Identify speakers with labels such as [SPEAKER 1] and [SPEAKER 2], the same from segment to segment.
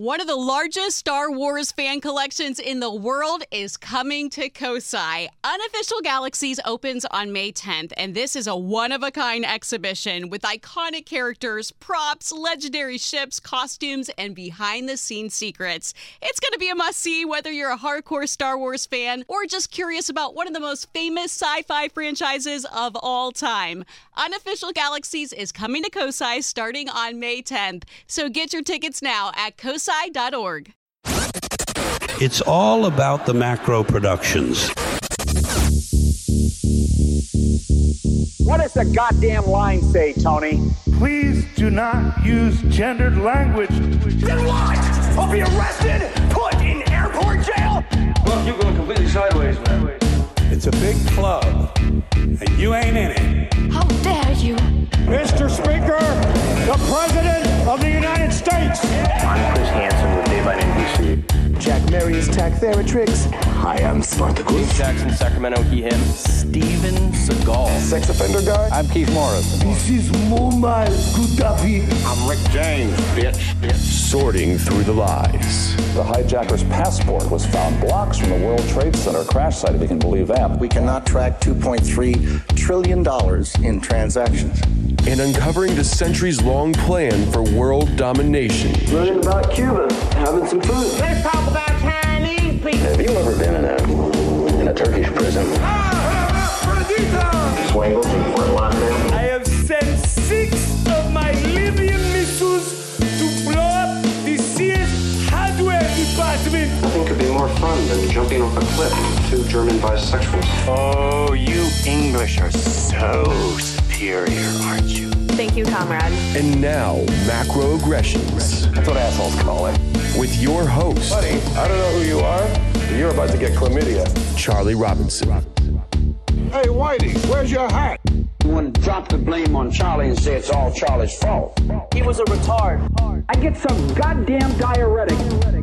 [SPEAKER 1] One of the largest Star Wars fan collections in the world is coming to Kosai. Unofficial Galaxies opens on May 10th, and this is a one-of-a-kind exhibition with iconic characters, props, legendary ships, costumes, and behind-the-scenes secrets. It's going to be a must-see whether you're a hardcore Star Wars fan or just curious about one of the most famous sci-fi franchises of all time. Unofficial Galaxies is coming to Kosai starting on May 10th, so get your tickets now at kosai.org.
[SPEAKER 2] It's all about the macro productions.
[SPEAKER 3] What does the goddamn line say, Tony?
[SPEAKER 4] Please do not use gendered language.
[SPEAKER 3] Then what? I'll be arrested, put in airport jail?
[SPEAKER 5] Well, you're going completely sideways, man.
[SPEAKER 2] It's a big club, and you ain't in it.
[SPEAKER 6] How dare you?
[SPEAKER 4] Mr. Speaker, the President of the United States.
[SPEAKER 5] I'm Chris Hansen with Dave on NBC.
[SPEAKER 7] Jack Marius Tack-Theratrix.
[SPEAKER 8] Hi, I'm Spartacus.
[SPEAKER 5] Jackson, Sacramento, he, him. Steven Seagal.
[SPEAKER 8] Sex offender guy.
[SPEAKER 5] I'm Keith Morris.
[SPEAKER 4] This is Muammar Gaddafi.
[SPEAKER 8] I'm Rick James, bitch.
[SPEAKER 9] Sorting through the lies.
[SPEAKER 10] The hijacker's passport was found blocks from the World Trade Center crash site, if you can believe that.
[SPEAKER 8] We cannot track $2.3 trillion in transactions.
[SPEAKER 9] And uncovering the centuries-long plan for world domination.
[SPEAKER 5] Learning about Cuba, having some food.
[SPEAKER 3] Let's talk about Chinese people.
[SPEAKER 5] Have you ever been in a Turkish prison? Swangles and Fort Lauderdale?
[SPEAKER 4] I have sent 6 of my Libyan missiles to blow up the Sears hardware department.
[SPEAKER 5] Nothing could be more fun than jumping off a cliff with 2 German bisexuals.
[SPEAKER 8] Oh, you English are so superior, aren't you?
[SPEAKER 6] Thank you, comrade.
[SPEAKER 9] And now, macroaggressions.
[SPEAKER 10] That's what assholes call it.
[SPEAKER 9] With your host,
[SPEAKER 10] Buddy, I don't know who you are, but you're about to get chlamydia.
[SPEAKER 9] Charlie Robinson.
[SPEAKER 4] Hey, Whitey, where's your hat?
[SPEAKER 3] You want to drop the blame on Charlie and say it's all Charlie's fault.
[SPEAKER 7] He was a retard.
[SPEAKER 3] I get some goddamn diuretic.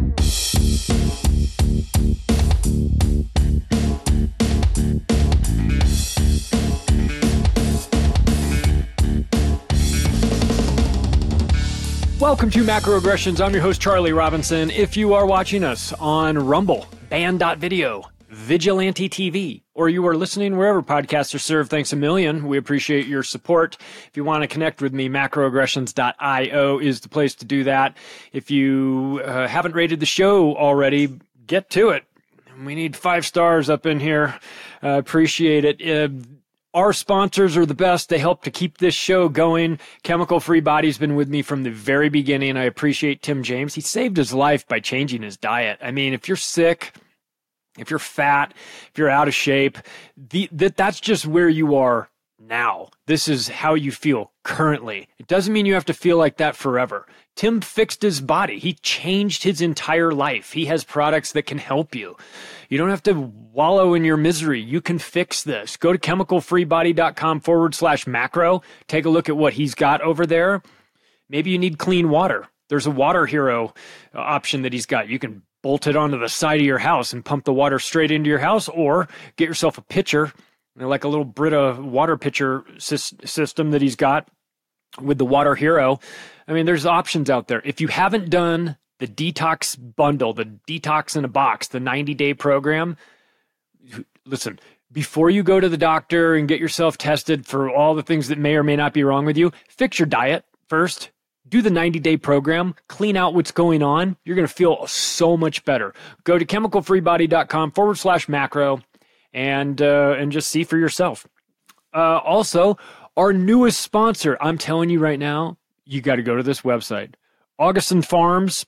[SPEAKER 11] Welcome to Macroaggressions. I'm your host, Charlie Robinson. If you are watching us on Rumble, Band.video, Vigilante TV, or you are listening wherever podcasts are served, thanks a million. We appreciate your support. If you want to connect with me, macroaggressions.io is the place to do that. If you haven't rated the show already, get to it. We need 5 stars up in here. Appreciate it. Our sponsors are the best. They help to keep this show going. Chemical Free Body's been with me from the very beginning. I appreciate Tim James. He saved his life by changing his diet. I mean, if you're sick, if you're fat, if you're out of shape, that's just where you are now. This is how you feel currently. It doesn't mean you have to feel like that forever. Tim fixed his body. He changed his entire life. He has products that can help you. You don't have to wallow in your misery. You can fix this. Go to chemicalfreebody.com/macro. Take a look at what he's got over there. Maybe you need clean water. There's a water hero option that he's got. You can bolt it onto the side of your house and pump the water straight into your house, or get yourself a pitcher, like a little Brita water pitcher system that he's got with the Water Hero. I mean, there's options out there. If you haven't done the detox bundle, the detox in a box, the 90-day program, listen, before you go to the doctor and get yourself tested for all the things that may or may not be wrong with you, fix your diet first. Do the 90-day program, clean out what's going on. You're going to feel so much better. Go to chemicalfreebody.com/macro and just see for yourself. Also, our newest sponsor, I'm telling you right now, you got to go to this website. Augustin Farms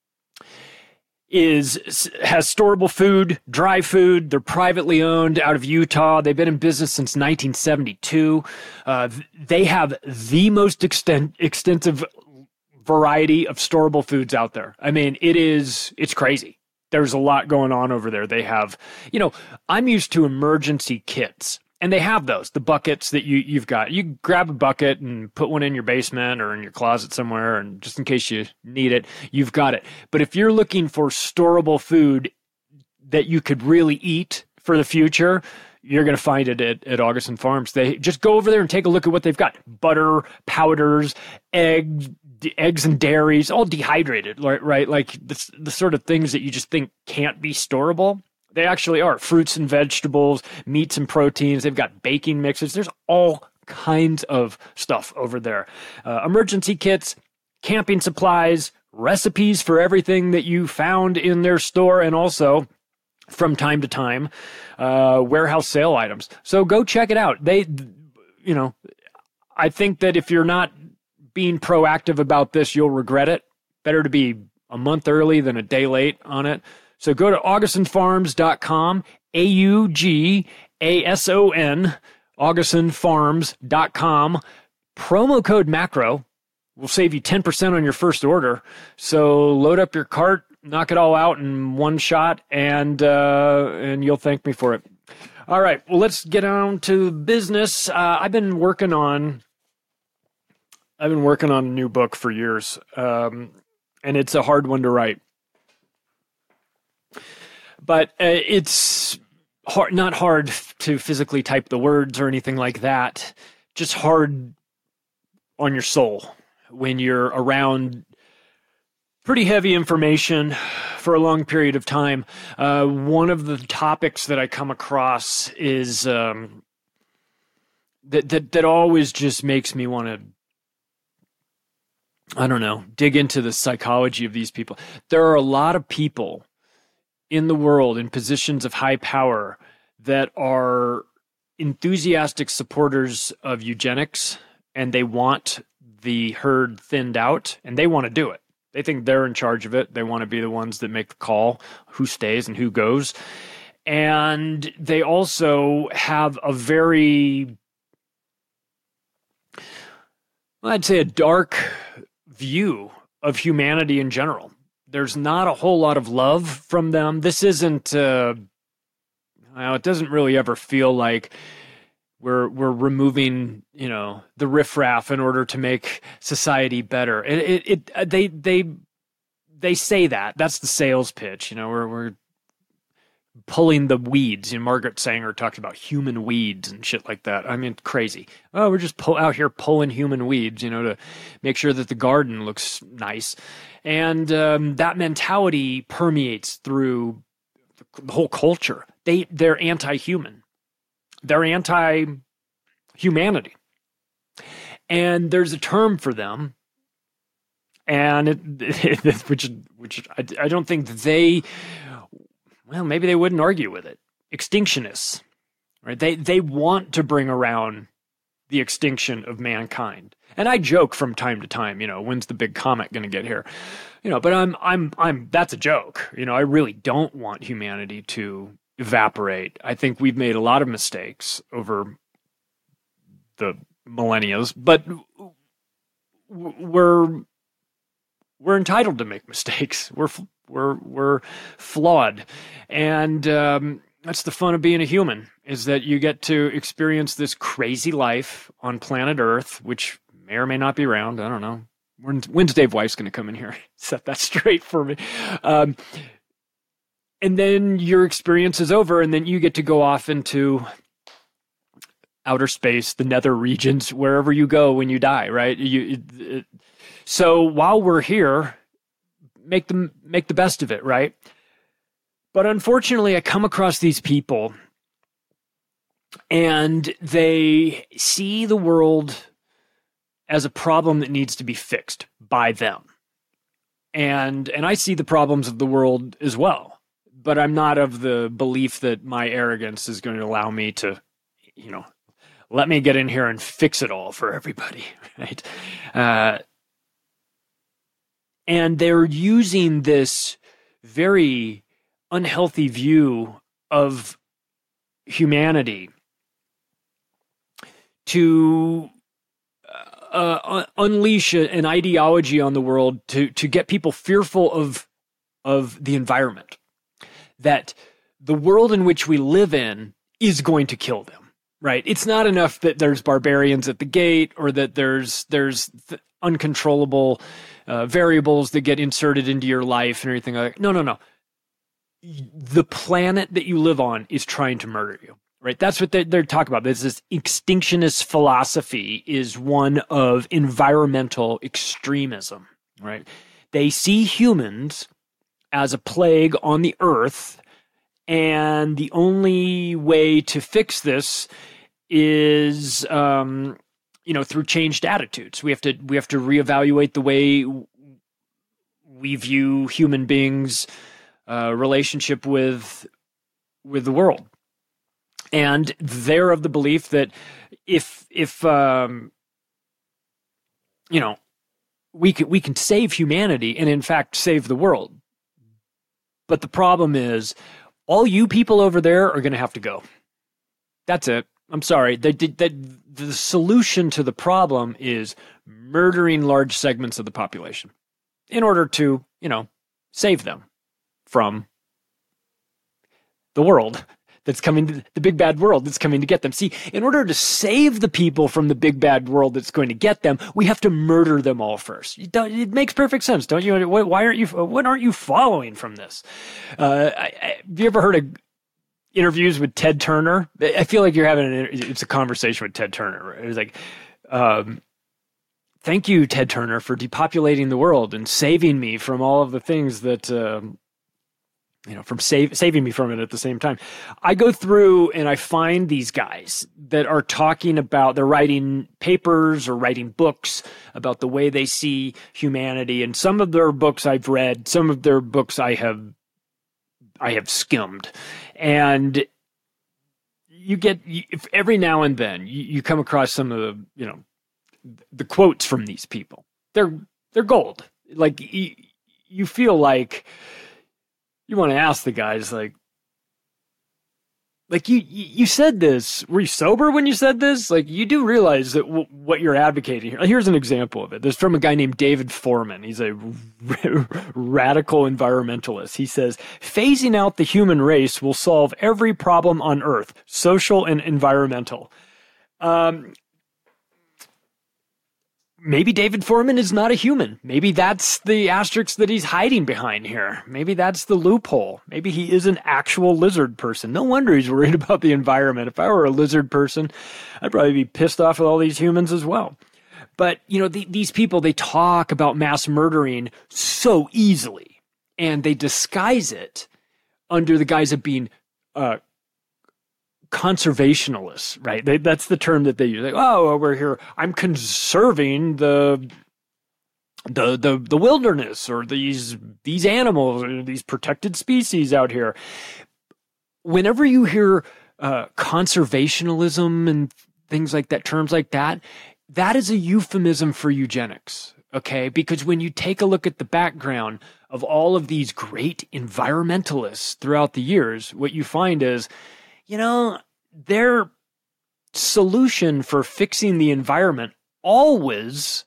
[SPEAKER 11] has storable food, dry food. They're privately owned out of Utah. They've been in business since 1972. They have the most extensive variety of storable foods out there. I mean, it's crazy. There's a lot going on over there. They have, I'm used to emergency kits. And they have those, the buckets that you've got. You grab a bucket and put one in your basement or in your closet somewhere, and just in case you need it, you've got it. But if you're looking for storable food that you could really eat for the future, you're going to find it at Augustin Farms. They just go over there and take a look at what they've got. Butter, powders, eggs and dairies, all dehydrated, right? Like the sort of things that you just think can't be storable. They actually are. Fruits and vegetables, meats and proteins. They've got baking mixes. There's all kinds of stuff over there. Emergency kits, camping supplies, recipes for everything that you found in their store, and also, from time to time, warehouse sale items. So go check it out. I think that if you're not being proactive about this, you'll regret it. Better to be a month early than a day late on it. So go to augustinfarms.com, AUGASON, augustinfarms.com. Promo code MACRO will save you 10% on your first order. So load up your cart, knock it all out in one shot, and you'll thank me for it. All right, well, let's get on to business. I've been working on a new book for years, and it's a hard one to write. But it's not hard to physically type the words or anything like that, just hard on your soul when you're around pretty heavy information for a long period of time. One of the topics that I come across is that always just makes me want to, I don't know, dig into the psychology of these people. There are a lot of people in the world in positions of high power that are enthusiastic supporters of eugenics, and they want the herd thinned out, and they want to do it. They think they're in charge of it. They want to be the ones that make the call, who stays and who goes. And they also have a very, I'd say, a dark view of humanity in general. There's not a whole lot of love from them. This isn't, it doesn't really ever feel like we're removing, the riffraff in order to make society better. They say that. That's the sales pitch. We're pulling the weeds. Margaret Sanger talks about human weeds and shit like that. I mean, crazy. Oh, we're just out here pulling human weeds, to make sure that the garden looks nice. And that mentality permeates through the whole culture. They're anti-human. They're anti-humanity. And there's a term for them, and which I don't think maybe they wouldn't argue with it. Extinctionists, right? They want to bring around the extinction of mankind. And I joke from time to time, when's the big comet going to get here? But I'm that's a joke. I really don't want humanity to evaporate. I think we've made a lot of mistakes over the millennia, but we're entitled to make mistakes. We're flawed, and that's the fun of being a human, is that you get to experience this crazy life on planet Earth, which may or may not be round. I don't know. When's Dave Weiss going to come in here? Set that straight for me. And then your experience is over, and then you get to go off into outer space, the nether regions, wherever you go when you die, right? So while we're here, make the best of it, right? But unfortunately, I come across these people, and they see the world as a problem that needs to be fixed by them. And I see the problems of the world as well. But I'm not of the belief that my arrogance is going to allow me to, let me get in here and fix it all for everybody, right? And they're using this very unhealthy view of humanity to unleash an ideology on the world to get people fearful of the environment. That the world in which we live in is going to kill them, right? It's not enough that there's barbarians at the gate, or that there's uncontrollable variables that get inserted into your life and everything like that. No. The planet that you live on is trying to murder you, right? That's what they're talking about. This extinctionist philosophy is one of environmental extremism, right? They see humans as a plague on the earth, and the only way to fix this is, through changed attitudes. We have to reevaluate the way we view human beings' relationship with the world. And they're of the belief that if we can save humanity and in fact save the world. But the problem is all you people over there are going to have to go. That's it. I'm sorry. The solution to the problem is murdering large segments of the population in order to, save them from the world that's coming, the big bad world that's coming to get them. See, in order to save the people from the big bad world that's going to get them, we have to murder them all first. It makes perfect sense, don't you? What aren't you following from this? Have you ever heard of interviews with Ted Turner? I feel like you're having it's a conversation with Ted Turner. Right? It was like, thank you, Ted Turner, for depopulating the world and saving me from all of the things that, from saving me from it at the same time. I go through and I find these guys that are talking about, they're writing papers or writing books about the way they see humanity. And some of their books I've read, some of their books I have skimmed. And if every now and then you come across some of the quotes from these people. They're gold. Like you feel like you want to ask the guys, like you said this. Were you sober when you said this? Like, you do realize that what you're advocating here. Here's an example of it. This is from a guy named David Foreman. He's a radical environmentalist. He says, phasing out the human race will solve every problem on Earth, social and environmental. Maybe David Foreman is not a human. Maybe that's the asterisk that he's hiding behind here. Maybe that's the loophole. Maybe he is an actual lizard person. No wonder he's worried about the environment. If I were a lizard person, I'd probably be pissed off with all these humans as well. But, these people, they talk about mass murdering so easily, and they disguise it under the guise of being conservationists, right? That's the term that they use. Like, we're here. I'm conserving the wilderness or these animals or these protected species out here. Whenever you hear conservationism and things like that, terms like that, that is a euphemism for eugenics. Okay, because when you take a look at the background of all of these great environmentalists throughout the years, what you find is, their solution for fixing the environment always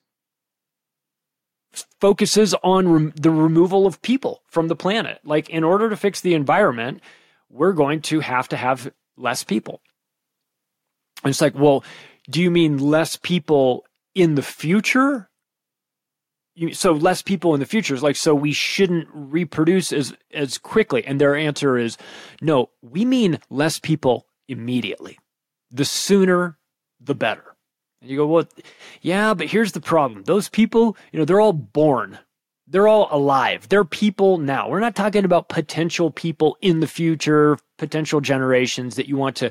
[SPEAKER 11] focuses on the removal of people from the planet. Like, in order to fix the environment, we're going to have less people. And it's like, well, do you mean less people in the future? So less people in the future is like, so we shouldn't reproduce as quickly. And their answer is, no, we mean less people immediately. The sooner, the better. And you go, well, yeah, but here's the problem. Those people, they're all born. They're all alive. They're people now. We're not talking about potential people in the future, potential generations that you want to,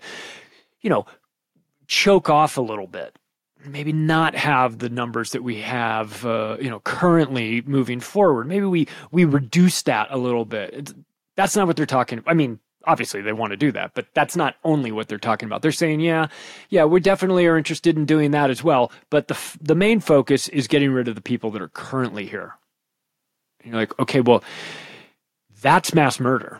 [SPEAKER 11] choke off a little bit. Maybe not have the numbers that we have, currently moving forward. Maybe we reduce that a little bit. That's not what they're talking about. I mean, obviously they want to do that, but that's not only what they're talking about. They're saying, yeah, we definitely are interested in doing that as well. But the main focus is getting rid of the people that are currently here. And you're like, okay, well, that's mass murder.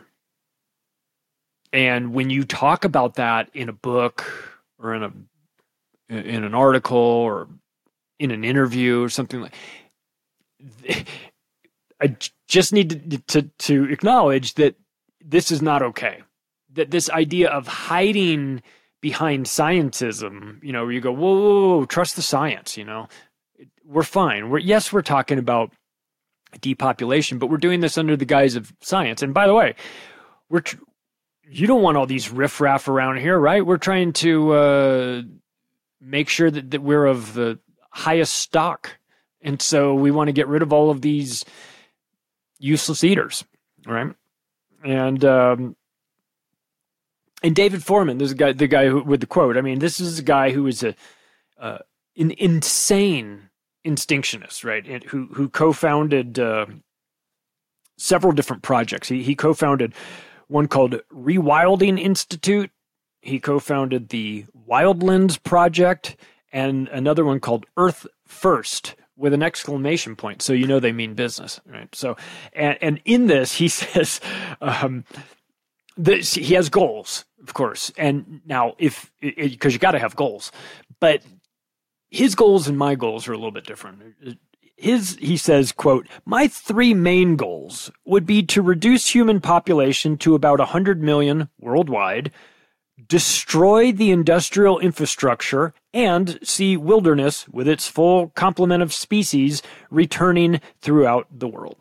[SPEAKER 11] And when you talk about that in a book or in an article or in an interview or something like, I just need to acknowledge that this is not okay. That this idea of hiding behind scientism, where you go, whoa, trust the science, we're fine. We're talking about depopulation, but we're doing this under the guise of science. And by the way, you don't want all these riffraff around here, right? We're trying to make sure that we're of the highest stock. And so we want to get rid of all of these useless eaters, right? And David Foreman, this is the guy with the quote. I mean, this is a guy who is an insane instinctionist, right? And who co-founded several different projects. He co-founded one called Rewilding Institute. He co-founded the Wildlands Project, and another one called Earth First, with an exclamation point, so you know they mean business, right? So, and in this, he says he has goals, of course, and now because you got to have goals, but his goals and my goals are a little bit different. He says, quote, "My 3 main goals would be to reduce human population to about 100 million worldwide, destroy the industrial infrastructure, and see wilderness with its full complement of species returning throughout the world."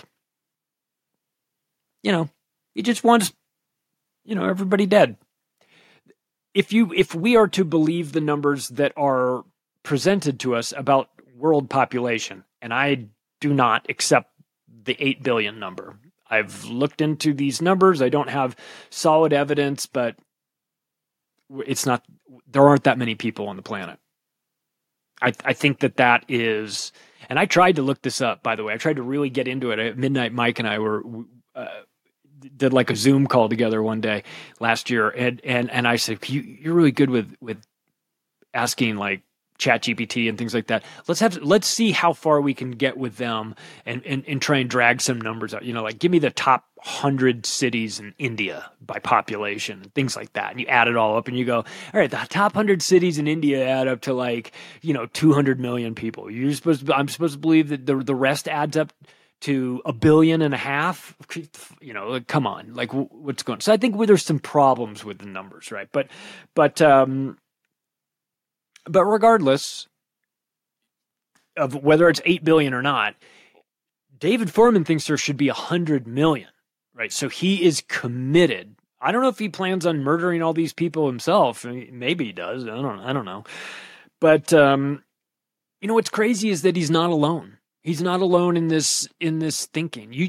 [SPEAKER 11] He just wants, everybody dead. If we are to believe the numbers that are presented to us about world population, and I do not accept the 8 billion number. I've looked into these numbers. I don't have solid evidence, but there aren't that many people on the planet. I think that is, and I tried to look this up, by the way. I tried to really get into it. Midnight Mike and I did like a Zoom call together one day last year. And I said, you're really good with asking like ChatGPT and things like that. Let's see how far we can get with them and try and drag some numbers out. Like give me the top 100 cities in India by population and things like that. And you add it all up and you go, all right, the top 100 cities in India add up to like, 200 million people. I'm supposed to believe that the rest adds up to 1.5 billion. Come on, like what's going on? So I think there's some problems with the numbers, right? But regardless of whether it's 8 billion or not, David Foreman thinks there should be 100 million, right? So he is committed. I don't know if he plans on murdering all these people himself. I mean, maybe he does. I don't know. But what's crazy is that he's not alone. He's not alone in this thinking.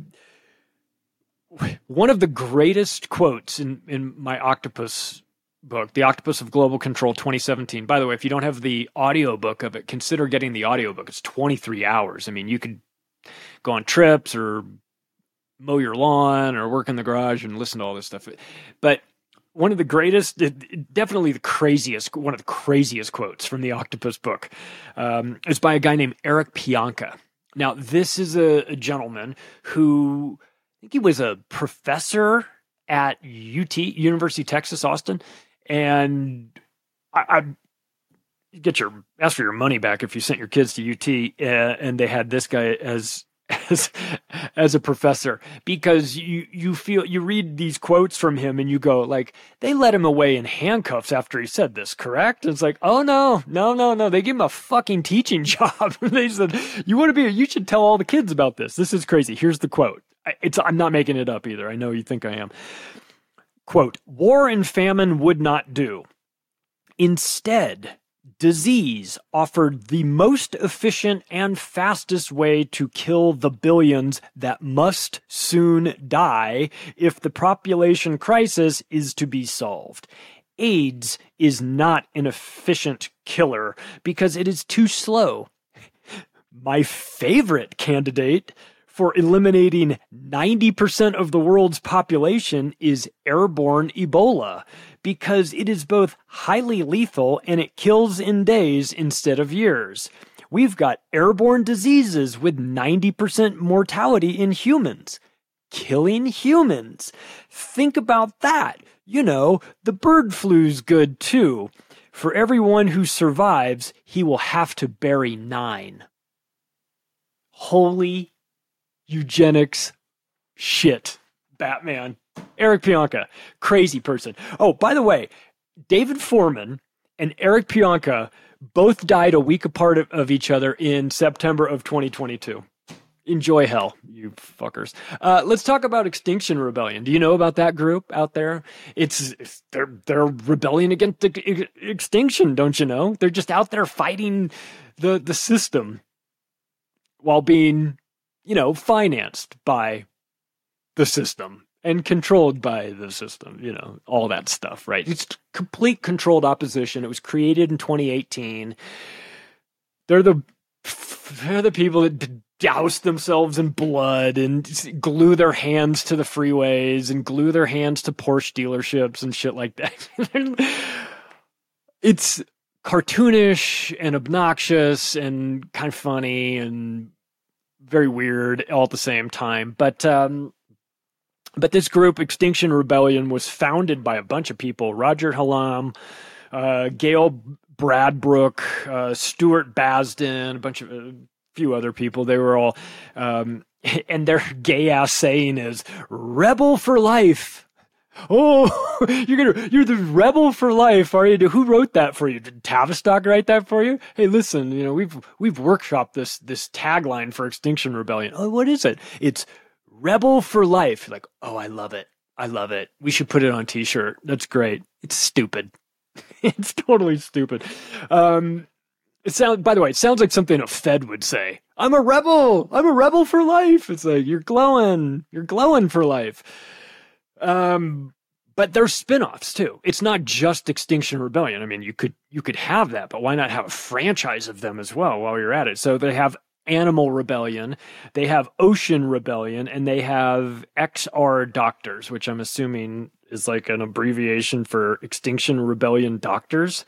[SPEAKER 11] One of the greatest quotes in my Octopus book, The Octopus of Global Control 2017. By the way, if you don't have the audiobook of it, consider getting the audiobook. It's 23 hours. I mean, you could go on trips or mow your lawn or work in the garage and listen to all this stuff. But one of the greatest, definitely one of the craziest quotes from the Octopus book is by a guy named Eric Pianka. Now, this is a gentleman who, I think he was a professor at UT, University of Texas, Austin. And I ask for your money back if you sent your kids to UT and they had this guy as a professor, because you read these quotes from him and you go like, they let him away in handcuffs after he said this, correct? And it's like, oh no, they gave him a fucking teaching job. They said, you should tell all the kids about this. This is crazy. Here's the quote. I'm not making it up either. I know you think I am. Quote, "War and famine would not do. Instead, disease offered the most efficient and fastest way to kill the billions that must soon die if the population crisis is to be solved. AIDS is not an efficient killer because it is too slow. My favorite candidate for eliminating 90% of the world's population is airborne Ebola, because it is both highly lethal and it kills in days instead of years. We've got airborne diseases with 90% mortality in humans, killing humans. Think about that. The bird flu's good too. For everyone who survives, he will have to bury 9. Holy eugenics shit, Batman. Eric Pianka, crazy person. Oh, by the way, David Foreman and Eric Pianka both died a week apart of each other in September of 2022. Enjoy hell, you fuckers. Let's talk about Extinction Rebellion. Do you know about that group out there? They're rebelling against extinction, don't you know? They're just out there fighting the system while being, financed by the system and controlled by the system, all that stuff, right? It's complete controlled opposition. It was created in 2018. They're the people that douse themselves in blood and glue their hands to the freeways and glue their hands to Porsche dealerships and shit like that. It's cartoonish and obnoxious and kind of funny and very weird all at the same time. But this group, Extinction Rebellion, was founded by a bunch of people: Roger Hallam, Gail Bradbrook, Stuart Basden, a few other people. They were all, and their gay ass saying is "Rebel for life." Oh, you're the rebel for life, are you? Who wrote that for you? Did Tavistock write that for you? Hey, listen, we've workshopped this tagline for Extinction Rebellion. Oh, what is it? It's Rebel for life. You're like, oh, I love it. We should put it on a t-shirt. That's great. It's stupid. It's totally stupid. It sounds like something a Fed would say. I'm a rebel for life. It's like, you're glowing for life. But there's spin-offs too. It's not just Extinction Rebellion. I mean, you could have that, but why not have a franchise of them as well while you're at it? So they have Animal Rebellion, they have Ocean Rebellion, and they have XR Doctors, which I'm assuming is like an abbreviation for Extinction Rebellion Doctors.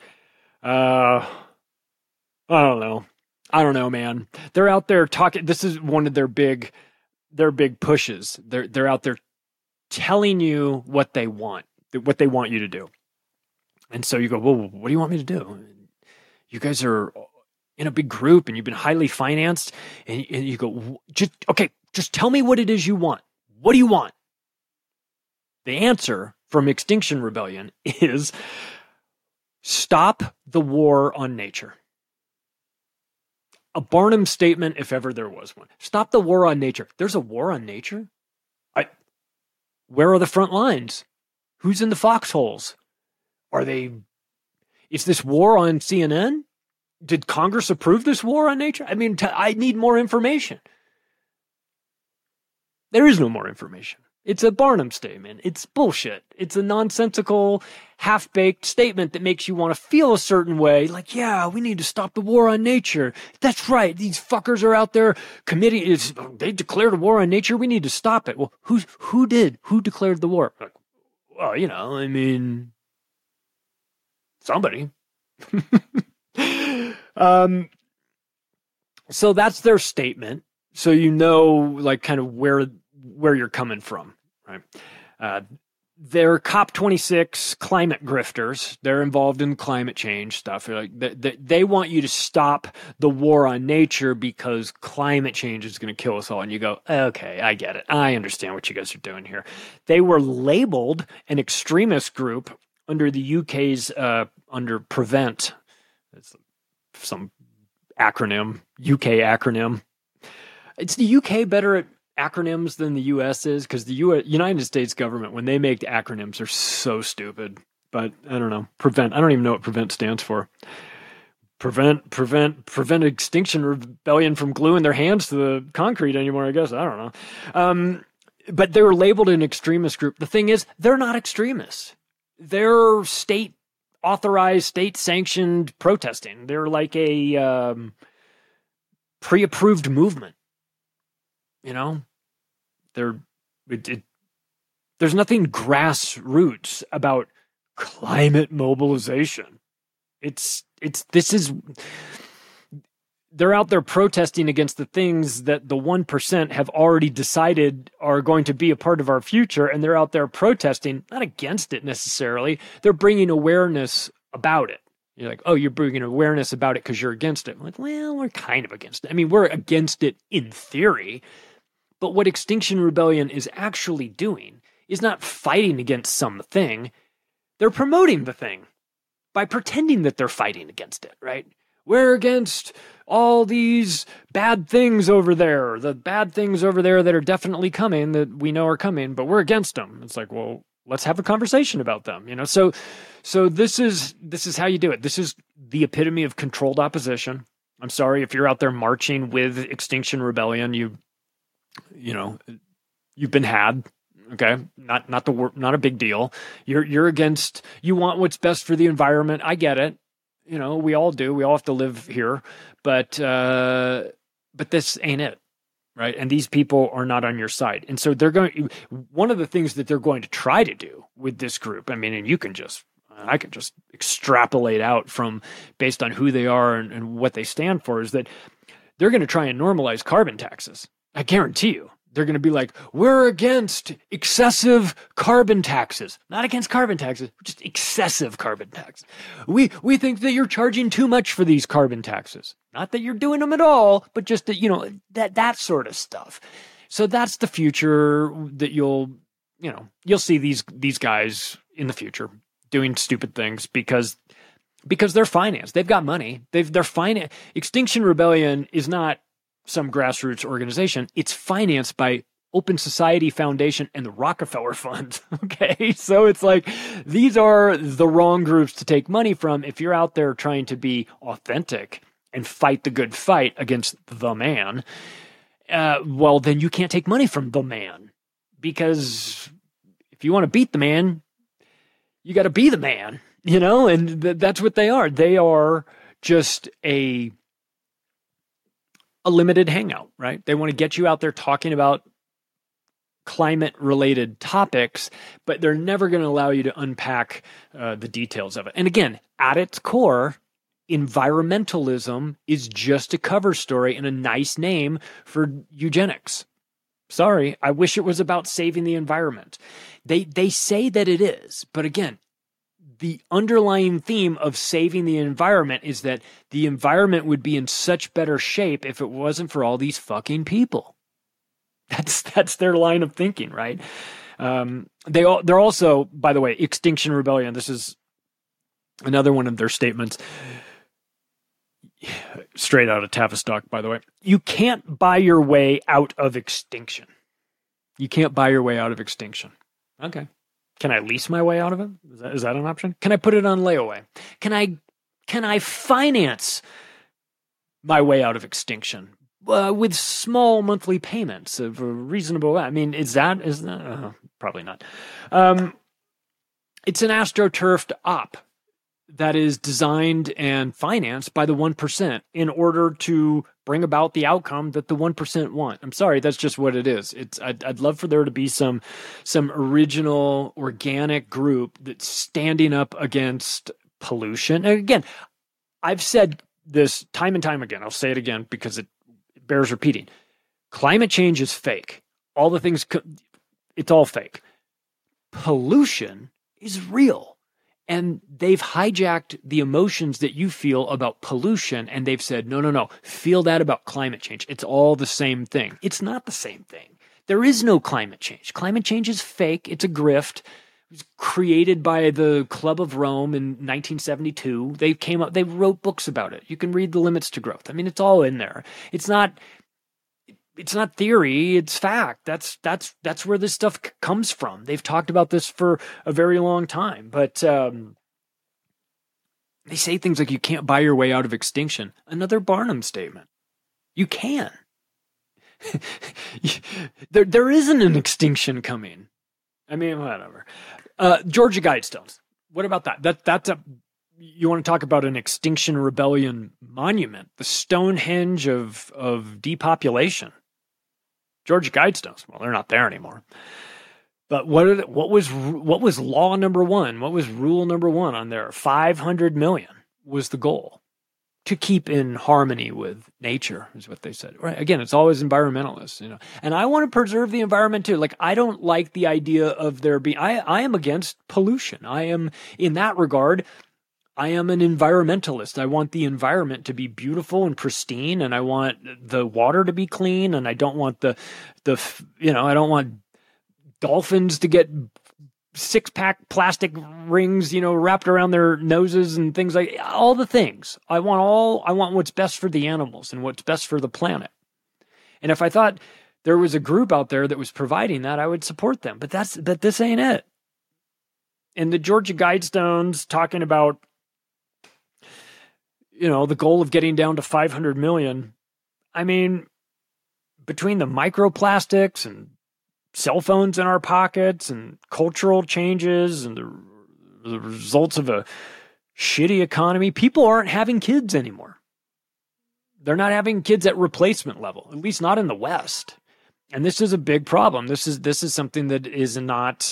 [SPEAKER 11] I don't know, man. They're out there talking. This is one of their big pushes. They're out there telling you what they want you to do. And so you go, well, what do you want me to do? You guys are in a big group and you've been highly financed, and you go, just tell me what it is you want. What do you want? The answer from Extinction Rebellion is stop the war on nature. A Barnum statement, if ever there was one. Stop the war on nature. There's a war on nature? Where are the front lines? Who's in the foxholes? Is this war on CNN? Did Congress approve this war on nature? I mean, I need more information. There is no more information. It's a Barnum statement. It's bullshit. It's a nonsensical, half-baked statement that makes you want to feel a certain way. Like, yeah, we need to stop the war on nature. That's right. These fuckers are out there committing. They declared a war on nature. We need to stop it. Well, who did? Who declared the war? Like, well, somebody. So that's their statement. So like kind of where you're coming from, right? They're COP26 climate grifters. They're involved in climate change stuff. They want you to stop the war on nature because climate change is going to kill us all. And you go, okay, I get it. I understand what you guys are doing here. They were labeled an extremist group under the UK's under Prevent. It's some acronym, UK acronym. It's the UK better at acronyms than the US is, because the United States government, when they make acronyms, are so stupid. But I don't know. Prevent. I don't even know what Prevent stands for. Prevent Extinction Rebellion from gluing their hands to the concrete anymore, I guess. I don't know. But they were labeled an extremist group. The thing is, they're not extremists. They're state-authorized, state-sanctioned protesting. They're like a pre-approved movement. There's nothing grassroots about climate mobilization. They're out there protesting against the things that the 1% have already decided are going to be a part of our future, and they're out there protesting, not against it necessarily. They're bringing awareness about it. You're like, oh, you're bringing awareness about it because you're against it. I'm like, well, we're kind of against it. I mean, we're against it in theory. But what Extinction Rebellion is actually doing is not fighting against something. They're promoting the thing by pretending that they're fighting against it, right? We're against all these bad things over there, the bad things over there that are definitely coming, that we know are coming, but we're against them. It's like, well, let's have a conversation about them, you know? So this is how you do it. This is the epitome of controlled opposition. I'm sorry if you're out there marching with Extinction Rebellion, you've been had. Okay, not a big deal. You're against. You want what's best for the environment. I get it. You know, we all do. We all have to live here, but this ain't it, right? And these people are not on your side. And so one of the things that they're going to try to do with this group, I mean, and I can just extrapolate out from based on who they are and what they stand for, is that they're going to try and normalize carbon taxes. I guarantee you. They're going to be like, we're against excessive carbon taxes. Not against carbon taxes, just excessive carbon taxes. We think that you're charging too much for these carbon taxes. Not that you're doing them at all, but just that, that sort of stuff. So that's the future that you'll see these guys in the future doing stupid things because they're financed. They've got money. They're financed. Extinction Rebellion is not some grassroots organization. It's financed by Open Society Foundation and the Rockefeller Fund. Okay. So it's like, these are the wrong groups to take money from. If you're out there trying to be authentic and fight the good fight against the man, well, then you can't take money from the man, because if you want to beat the man, you got to be the man, and that's what they are. They are just a limited hangout, right? They want to get you out there talking about climate-related topics, but they're never going to allow you to unpack the details of it. And again, at its core, environmentalism is just a cover story and a nice name for eugenics. Sorry, I wish it was about saving the environment. They say that it is, but again, the underlying theme of saving the environment is that the environment would be in such better shape if it wasn't for all these fucking people. That's their line of thinking, right? They're also, by the way, Extinction Rebellion. This is another one of their statements, straight out of Tavistock, by the way. You can't buy your way out of extinction. You can't buy your way out of extinction. Okay. Can I lease my way out of it? Is that an option? Can I put it on layaway? Can I finance my way out of extinction with small monthly payments of a reasonable? I mean, is that probably not? It's an astroturfed op that is designed and financed by the 1% in order to bring about the outcome that the 1% want. I'm sorry, that's just what it is. I'd love for there to be some original organic group that's standing up against pollution. And again, I've said this time and time again. I'll say it again because it bears repeating. Climate change is fake. All the things, it's all fake. Pollution is real. And they've hijacked the emotions that you feel about pollution, and they've said, no, feel that about climate change. It's all the same thing. It's not the same thing. There is no climate change. Climate change is fake. It's a grift. It was created by the Club of Rome in 1972. They wrote books about it. You can read The Limits to Growth. I mean, it's all in there. It's not theory, it's fact. That's where this stuff comes from. They've talked about this for a very long time, but they say things like you can't buy your way out of extinction. Another Barnum statement. You can. There isn't an extinction coming. I mean, whatever. Georgia Guidestones. What about that? You want to talk about an Extinction Rebellion monument, the Stonehenge of depopulation. Georgia Guidestones. Well, they're not there anymore. But what was law number one? What was rule number one on there? 500 million was the goal, to keep in harmony with nature, is what they said. Right? Again, it's always environmentalists, And I want to preserve the environment too. Like, I don't like the idea of there being. I am against pollution. I am, in that regard, I am an environmentalist. I want the environment to be beautiful and pristine, and I want the water to be clean, and I don't want I don't want dolphins to get six-pack plastic rings, wrapped around their noses and things like all the things. I want what's best for the animals and what's best for the planet. And if I thought there was a group out there that was providing that, I would support them. But this ain't it. And the Georgia Guidestones talking about, the goal of getting down to 500 million. I mean, between the microplastics and cell phones in our pockets and cultural changes and the results of a shitty economy, people aren't having kids anymore. They're not having kids at replacement level, at least not in the West. And this is a big problem. This is something that is not,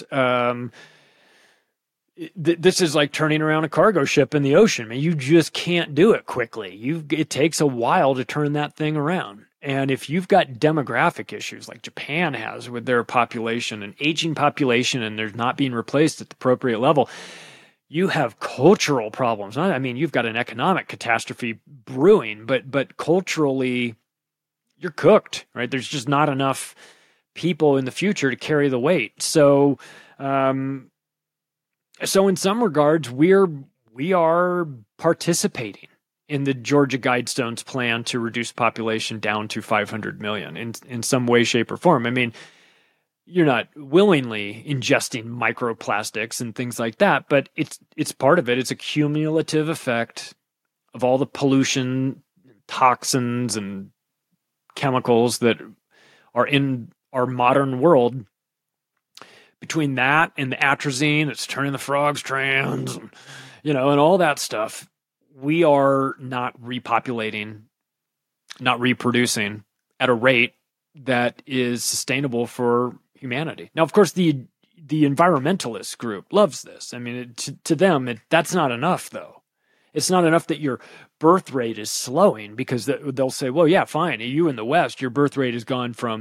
[SPEAKER 11] this is like turning around a cargo ship in the ocean. I mean, you just can't do it quickly. It takes a while to turn that thing around. And if you've got demographic issues like Japan has with their population, an aging population, and they're not being replaced at the appropriate level, you have cultural problems. I mean, you've got an economic catastrophe brewing, but culturally, you're cooked, right? There's just not enough people in the future to carry the weight. So in some regards, we are participating in the Georgia Guidestones plan to reduce population down to 500 million in some way, shape, or form. I mean, you're not willingly ingesting microplastics and things like that, but it's part of it. It's a cumulative effect of all the pollution, toxins, and chemicals that are in our modern world. Between that and the atrazine that's turning the frogs trans, and all that stuff, we are not repopulating, not reproducing at a rate that is sustainable for humanity. Now, of course, the environmentalist group loves this. I mean, to them, that's not enough, though. It's not enough that your birth rate is slowing, because they'll say, well, yeah, fine. You in the West, your birth rate has gone from,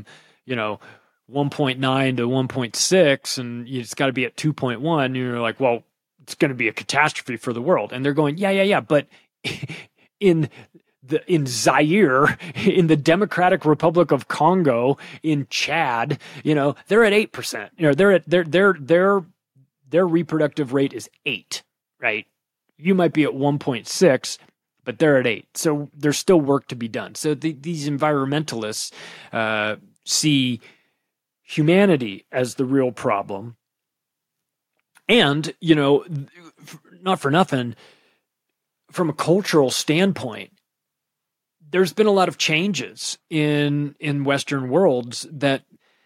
[SPEAKER 11] 1.9 to 1.6, and it's got to be at 2.1. And you're like, well, it's going to be a catastrophe for the world. And they're going, yeah. But in Zaire, in the Democratic Republic of Congo, in Chad, they're at 8%. Their reproductive rate is 8, right? You might be at 1.6, but they're at 8. So there's still work to be done. So these environmentalists see humanity as the real problem. And, not for nothing, from a cultural standpoint, there's been a lot of changes in Western worlds that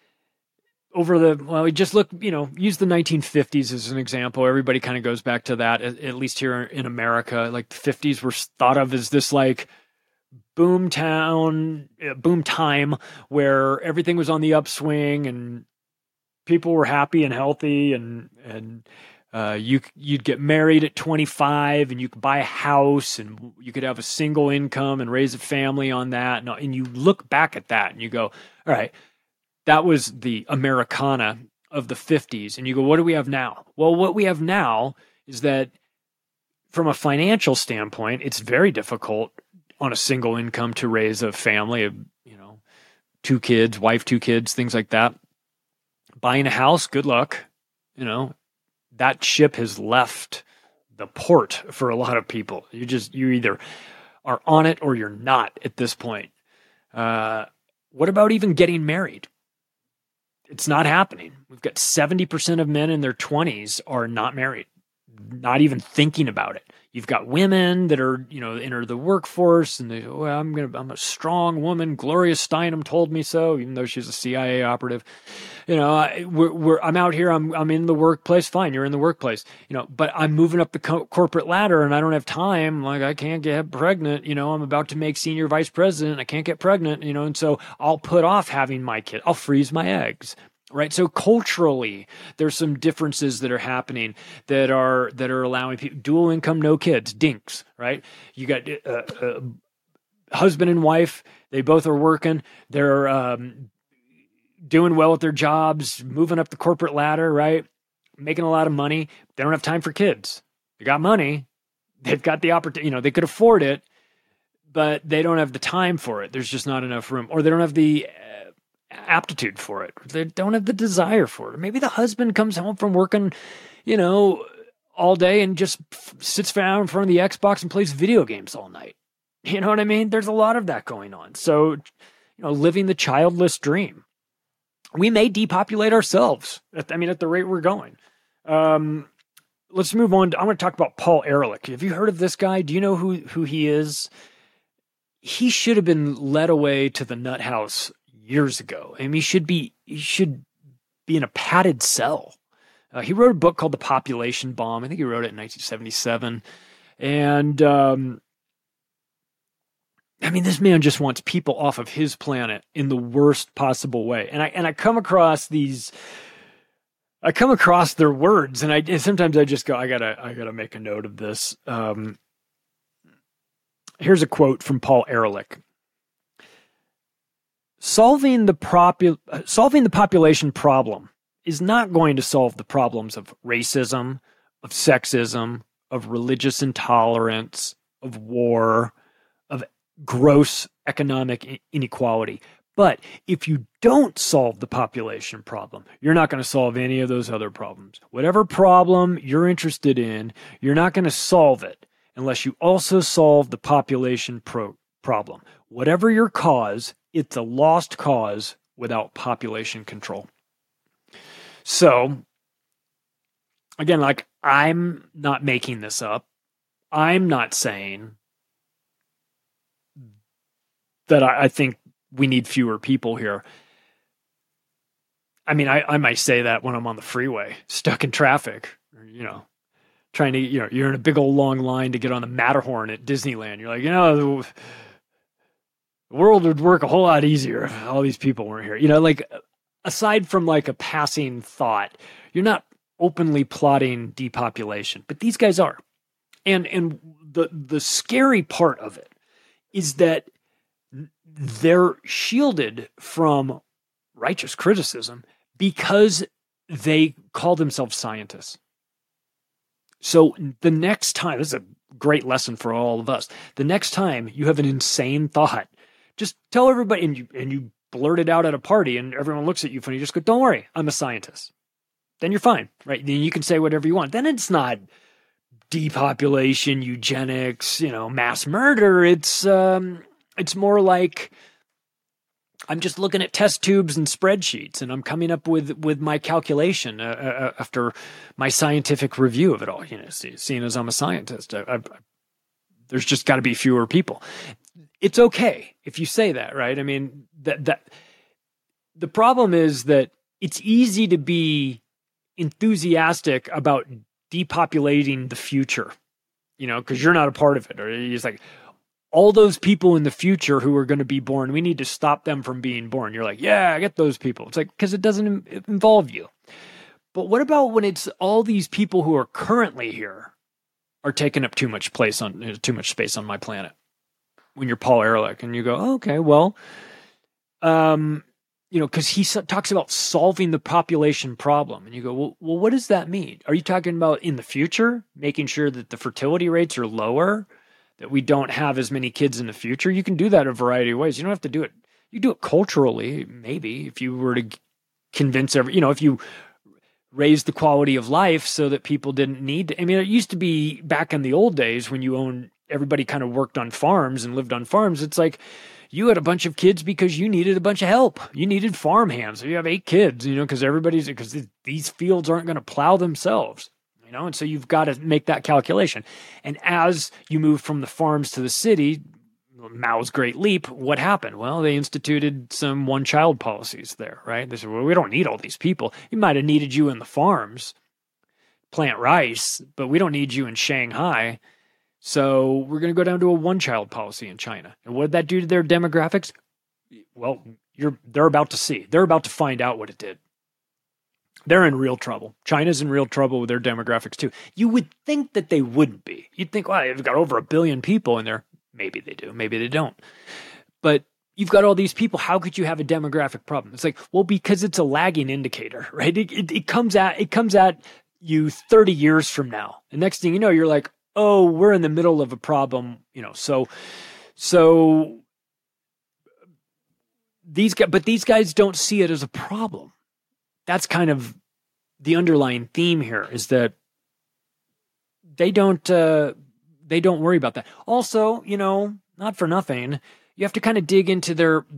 [SPEAKER 11] we just look, use the 1950s as an example. Everybody kind of goes back to that, at least here in America. Like the 50s were thought of as this like boom time where everything was on the upswing and people were happy and healthy, and you'd get married at 25 and you could buy a house and you could have a single income and raise a family on that. And you look back at that and you go, all right, that was the Americana of the 50s. And you go, what do we have now? Well, what we have now is that from a financial standpoint, it's very difficult on a single income to raise a family of, 2 kids, wife, 2 kids, things like that. Buying a house, good luck. That ship has left the port for a lot of people. You either are on it or you're not at this point. What about even getting married? It's not happening. We've got 70% of men in their 20s are not married, not even thinking about it. You've got women that are, enter the workforce and they go, well, I'm a strong woman. Gloria Steinem told me so, even though she's a CIA operative. I'm out here. I'm in the workplace. Fine. You're in the workplace, but I'm moving up the corporate ladder and I don't have time. Like I can't get pregnant. I'm about to make senior vice president. I can't get pregnant, and so I'll put off having my kid. I'll freeze my eggs. Right. So culturally, there's some differences that are happening that are allowing people dual income, no kids, dinks. Right. You got husband and wife. They both are working. They're doing well at their jobs, moving up the corporate ladder. Right. Making a lot of money. They don't have time for kids. They got money. They've got the opportunity. They could afford it, but they don't have the time for it. There's just not enough room, or they don't have the aptitude for it. They don't have the desire for it. Maybe the husband comes home from working, all day and just sits down in front of the Xbox and plays video games all night. You know what I mean? There's a lot of that going on. So, living the childless dream. We may depopulate ourselves. At the rate we're going. Let's move on. I want to talk about Paul Ehrlich. Have you heard of this guy? Do you know who he is? He should have been led away to the nut house years ago. He should be in a padded cell. He wrote a book called The Population Bomb. I think he wrote it in 1977. And, this man just wants people off of his planet in the worst possible way. And I come across their words, and sometimes I just go, I gotta make a note of this. Here's a quote from Paul Ehrlich. Solving the population problem is not going to solve the problems of racism, of sexism, of religious intolerance, of war, of gross economic inequality. But if you don't solve the population problem, you're not going to solve any of those other problems. Whatever problem you're interested in, you're not going to solve it unless you also solve the population problem. Whatever your cause, it's a lost cause without population control. So, again, I'm not making this up. I'm not saying that I think we need fewer people here. I might say that when I'm on the freeway, stuck in traffic, or, trying to, you're in a big old long line to get on the Matterhorn at Disneyland. You're like, the world would work a whole lot easier if all these people weren't here. Aside from a passing thought, you're not openly plotting depopulation, but these guys are. And the scary part of it is that they're shielded from righteous criticism because they call themselves scientists. So the next time, this is a great lesson for all of us. The next time you have an insane thought, just tell everybody, and you blurt it out at a party and everyone looks at you funny, just go, don't worry, I'm a scientist. Then you're fine, right? Then you can say whatever you want. Then it's not depopulation, eugenics, mass murder. It's more like I'm just looking at test tubes and spreadsheets, and I'm coming up with my calculation after my scientific review of it all. Seeing as I'm a scientist, there's just got to be fewer people. It's okay if you say that, right? That the problem is that it's easy to be enthusiastic about depopulating the future, because you're not a part of it, or it's like, all those people in the future who are going to be born, we need to stop them from being born. You're like, yeah, I get those people. It's like, because it doesn't involve you. But what about when it's all these people who are currently here are taking up too much space on my planet? When you're Paul Ehrlich and you go, oh, okay, well, because he talks about solving the population problem. And you go, well, what does that mean? Are you talking about in the future, making sure that the fertility rates are lower, that we don't have as many kids in the future? You can do that a variety of ways. You don't have to do it. You do it culturally, maybe, if you were to convince if you raise the quality of life so that people didn't need to. It used to be back in the old days when everybody kind of worked on farms and lived on farms. It's like you had a bunch of kids because you needed a bunch of help. You needed farm hands. So you have 8 kids, because these fields aren't going to plow themselves. And so you've got to make that calculation. And as you move from the farms to the city, Mao's Great Leap, what happened? Well, they instituted some one-child policies there, right? They said, well, we don't need all these people. We might have needed you in the farms, plant rice, but we don't need you in Shanghai. So we're going to go down to a one-child policy in China. And what did that do to their demographics? Well, they're about to see. They're about to find out what it did. They're in real trouble. China's in real trouble with their demographics too. You would think that they wouldn't be. You'd think, well, they've got over 1 billion people in there. Maybe they do. Maybe they don't. But you've got all these people. How could you have a demographic problem? It's like, well, because it's a lagging indicator, right? It comes at you 30 years from now. The next thing you know, you're like, oh, we're in the middle of a problem. So these guys don't see it as a problem. That's kind of the underlying theme here, is that they don't worry about that. Also, not for nothing, you have to kind of dig into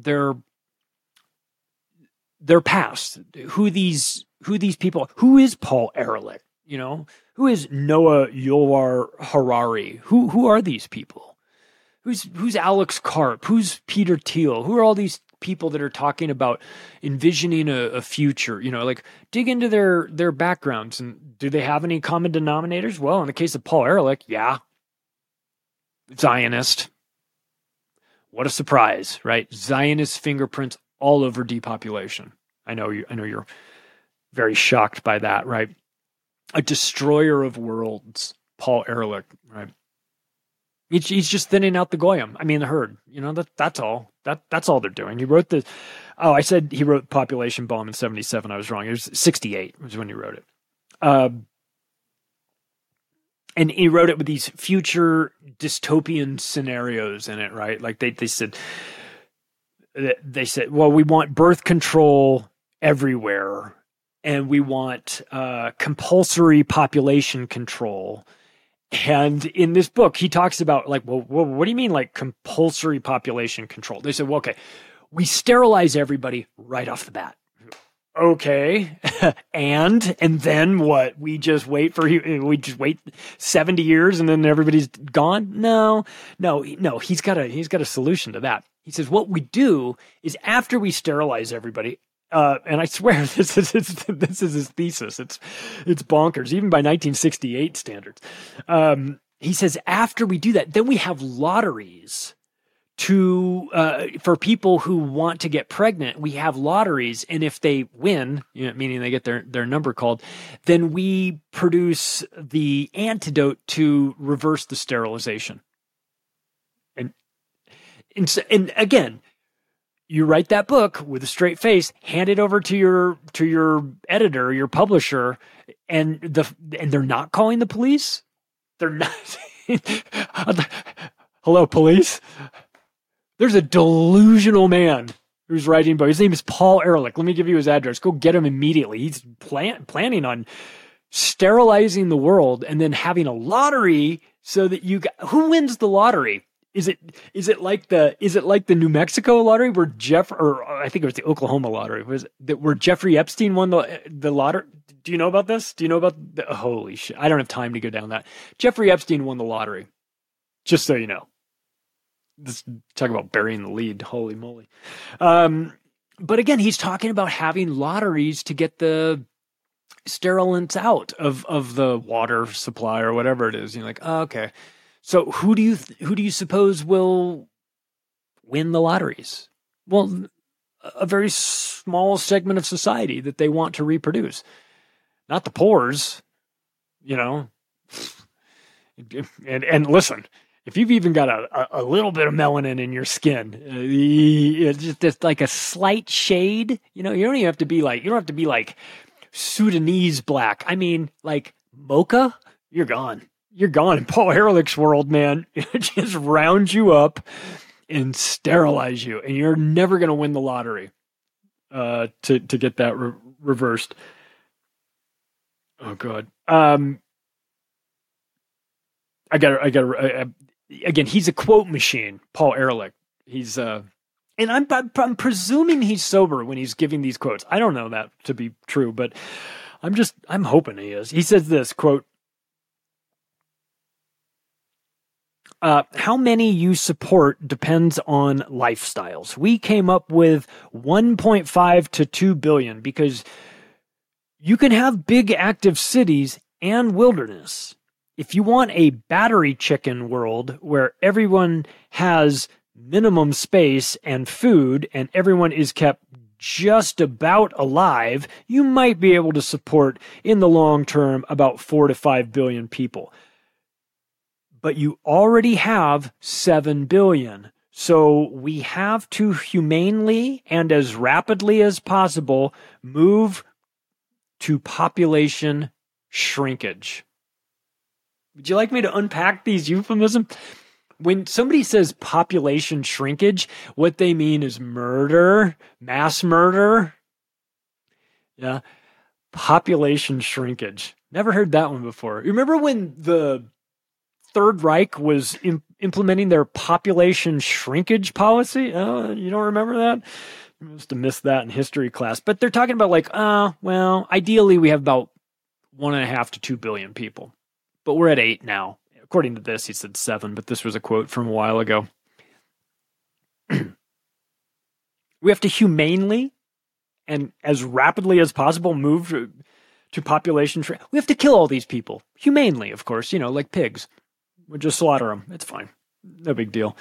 [SPEAKER 11] their past. Who these people? Who is Paul Ehrlich? Who is Noah Yuval Harari? Who are these people? Who's Alex Karp? Who's Peter Thiel? Who are all these people that are talking about envisioning a future? Dig into their backgrounds, and do they have any common denominators? Well, in the case of Paul Ehrlich, yeah, Zionist. What a surprise, right? Zionist fingerprints all over depopulation. I know you're very shocked by that, right? A destroyer of worlds, Paul Ehrlich, right? He's just thinning out the goyim. I mean, the herd. That's all. That's all they're doing. He wrote I said he wrote Population Bomb in 1977. I was wrong. It was 1968 was when he wrote it. And he wrote it with these future dystopian scenarios in it, right? Like they said, well, we want birth control everywhere, and we want compulsory population control. And in this book, he talks about what do you mean, like compulsory population control? They said, well, okay, we sterilize everybody right off the bat. Okay. and then what? We just wait 70 years and then everybody's gone? No. He's got a solution to that. He says, what we do is after we sterilize everybody, and I swear this is his thesis. It's bonkers, even by 1968 standards. He says after we do that, then we have lotteries for people who want to get pregnant. We have lotteries, and if they win, meaning they get their number called, then we produce the antidote to reverse the sterilization. And again, you write that book with a straight face, hand it over to your editor, your publisher, and they're not calling the police. They're not. Hello, police. There's a delusional man who's writing a book. His name is Paul Ehrlich. Let me give you his address. Go get him immediately. He's planning on sterilizing the world and then having a lottery so that who wins the lottery? Is it like the New Mexico lottery where I think it was the Oklahoma lottery, where Jeffrey Epstein won the lottery? Do you know about this? Do you know about holy shit? I don't have time to go down that. Jeffrey Epstein won the lottery. Just so you know. Let's talk about burying the lead. Holy moly. But again, he's talking about having lotteries to get the sterilants out of the water supply or whatever it is. You're like, oh, okay. So who do you suppose will win the lotteries? Well, a very small segment of society that they want to reproduce, not the pores, And listen, if you've even got a little bit of melanin in your skin, it's just like a slight shade. You don't even have to be like Sudanese black. I mean, like mocha, you're gone. You're gone in Paul Ehrlich's world, man. It just rounds you up and sterilize you, and you're never going to win the lottery to get that reversed. Oh God. Again, he's a quote machine, Paul Ehrlich. He's and I'm presuming he's sober when he's giving these quotes. I don't know that to be true, but I'm hoping he is. He says this, quote, how many you support depends on lifestyles. We came up with 1.5 to 2 billion because you can have big active cities and wilderness. If you want a battery chicken world where everyone has minimum space and food and everyone is kept just about alive, you might be able to support in the long term about 4 to 5 billion people. But you already have 7 billion. So we have to humanely and as rapidly as possible move to population shrinkage. Would you like me to unpack these euphemisms? When somebody says population shrinkage, what they mean is murder, mass murder. Yeah. Population shrinkage. Never heard that one before. You remember when the Third Reich was implementing their population shrinkage policy? You don't remember that? You must have missed that in history class. But they're talking about like, well, ideally we have about 1.5 to 2 billion people. But we're at 8 now. According to this, he said 7, but this was a quote from a while ago. We have to humanely and as rapidly as possible move to population shrink. We have to kill all these people. Humanely, of course, like pigs. We'll just slaughter them. It's fine. No big deal.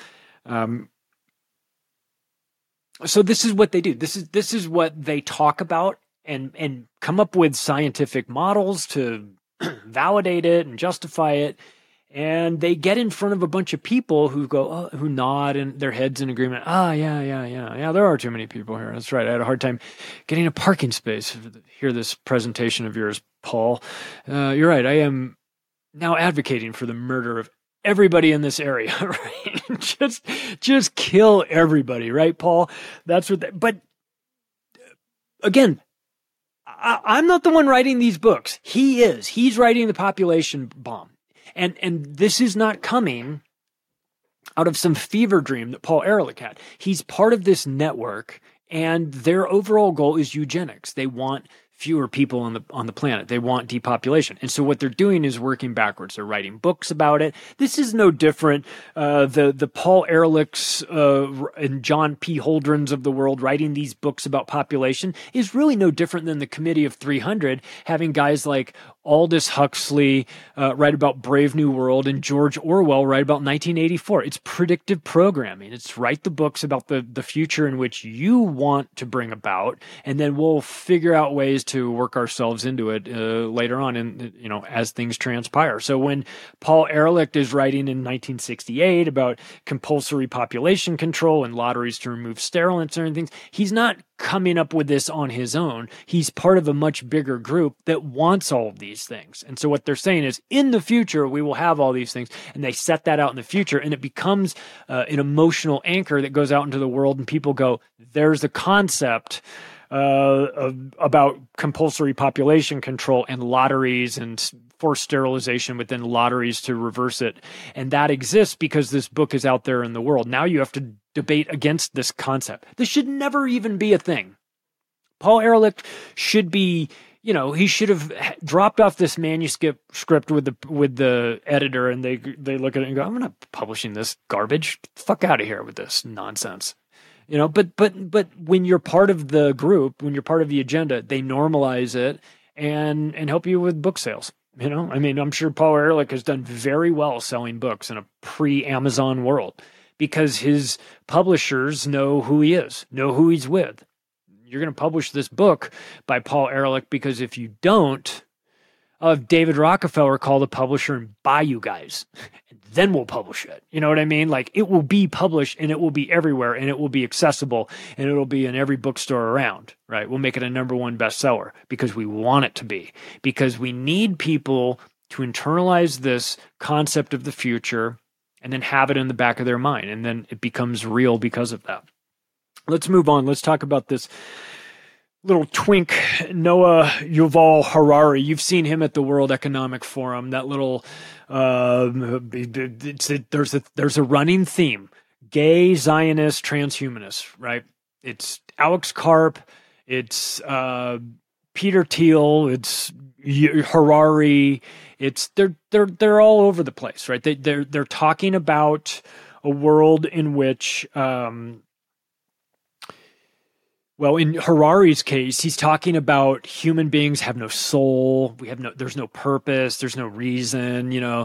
[SPEAKER 11] So this is what they do. This is what they talk about and come up with scientific models to validate it and justify it. And they get in front of a bunch of people who go, who nod and their heads in agreement. Yeah. There are too many people here. That's right. I had a hard time getting a parking space to hear this presentation of yours, Paul. You're right. I am now advocating for the murder of everybody in this area, right? just kill everybody, right, Paul? That's what. But again, I'm not the one writing these books. He is. He's writing the population bomb. And this is not coming out of some fever dream that Paul Ehrlich had. He's part of this network, and their overall goal is eugenics. They want fewer people on the planet. They want depopulation. And so what they're doing is working backwards. They're writing books about it. This is no different. The Paul Ehrlichs and John P. Holdrens of the world writing these books about population is really no different than the Committee of 300 having guys like Aldous Huxley write about Brave New World and George Orwell write about 1984. It's predictive programming. It's write the books about the future in which you want to bring about, and then we'll figure out ways to work ourselves into it later on, and as things transpire. So when Paul Ehrlich is writing in 1968 about compulsory population control and lotteries to remove sterilants and things, he's not coming up with this on his own. He's part of a much bigger group that wants all of these things. And so what they're saying is, in the future, we will have all these things. And they set that out in the future, and it becomes an emotional anchor that goes out into the world, and people go, there's a concept about compulsory population control and lotteries and forced sterilization within lotteries to reverse it. And that exists because this book is out there in the world. Now you have to debate against this concept. This should never even be a thing. Paul Ehrlich should be, he should have dropped off this manuscript with the editor, and they look at it and go, I'm not publishing this garbage. Fuck out of here with this nonsense. But when you're part of the group, when you're part of the agenda, they normalize it and help you with book sales. I'm sure Paul Ehrlich has done very well selling books in a pre-Amazon world because his publishers know who he is, know who he's with. You're going to publish this book by Paul Ehrlich because if you don't, I'll have David Rockefeller call the publisher and buy you guys. Then we'll publish it. You know what I mean? Like, it will be published and it will be everywhere and it will be accessible and it'll be in every bookstore around, right? We'll make it a #1 bestseller because we want it to be, because we need people to internalize this concept of the future and then have it in the back of their mind. And then it becomes real because of that. Let's move on. Let's talk about this little twink, Noah Yuval Harari. You've seen him at the World Economic Forum. That little, there's a running theme: gay, Zionist, transhumanist. Right? It's Alex Karp. It's Peter Thiel. It's Harari. It's they're all over the place. Right? They're talking about a world in which. Well, in Harari's case, he's talking about human beings have no soul. There's no purpose. There's no reason.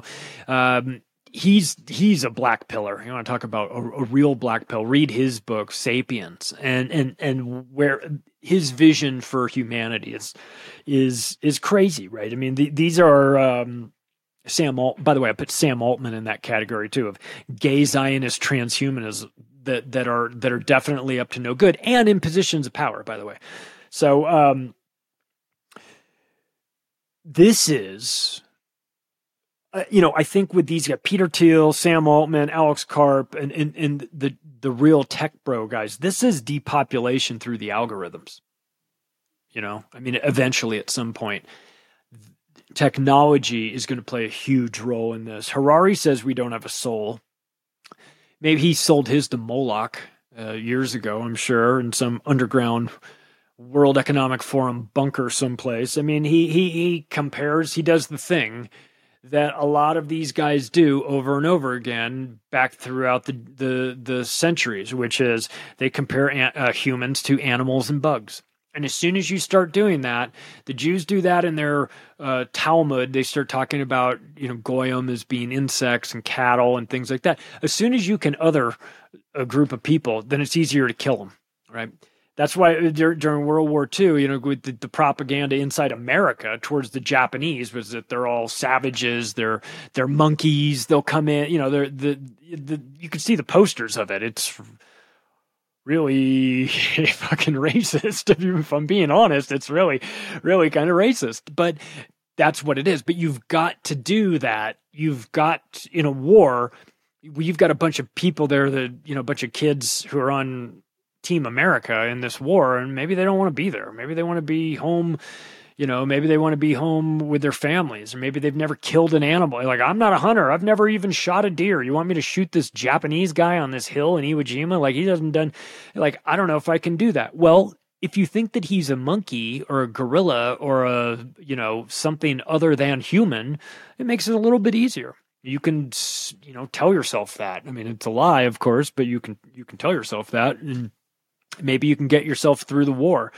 [SPEAKER 11] He's a black pillar. You want to talk about a real black pill? Read his book, *Sapiens*, and where his vision for humanity is crazy, right? I mean, these are. By the way, I put Sam Altman in that category too, of gay Zionist transhumanism that are definitely up to no good and in positions of power, by the way. So this is I think with these, Peter Thiel, Sam Altman, Alex Karp, and the real tech bro guys, this is depopulation through the algorithms. Eventually at some point, technology is going to play a huge role in this. Harari says we don't have a soul. Maybe he sold his to Moloch years ago, I'm sure, in some underground World Economic Forum bunker someplace. I mean, he compares, he does the thing that a lot of these guys do over and over again back throughout the centuries, which is they compare humans to animals and bugs. And as soon as you start doing that, the Jews do that in their Talmud. They start talking about, goyim as being insects and cattle and things like that. As soon as you can other a group of people, then it's easier to kill them, right? That's why during World War II, with the propaganda inside America towards the Japanese was that they're all savages, they're monkeys, they'll come in, you can see the posters of it. It's really fucking racist. If I'm being honest, it's really, really kind of racist, but that's what it is. But you've got to do that. You've got, in a war, you've got a bunch of people there that, a bunch of kids who are on Team America in this war, and maybe they don't want to be there. Maybe they want to be home, maybe they want to be home with their families, or maybe they've never killed an animal. Like, I'm not a hunter. I've never even shot a deer. You want me to shoot this Japanese guy on this hill in Iwo Jima? Like, he hasn't done, I don't know if I can do that. Well, if you think that he's a monkey or a gorilla or a, something other than human, it makes it a little bit easier. You can, tell yourself that. I mean, it's a lie, of course, but you can tell yourself that, and maybe you can get yourself through the war.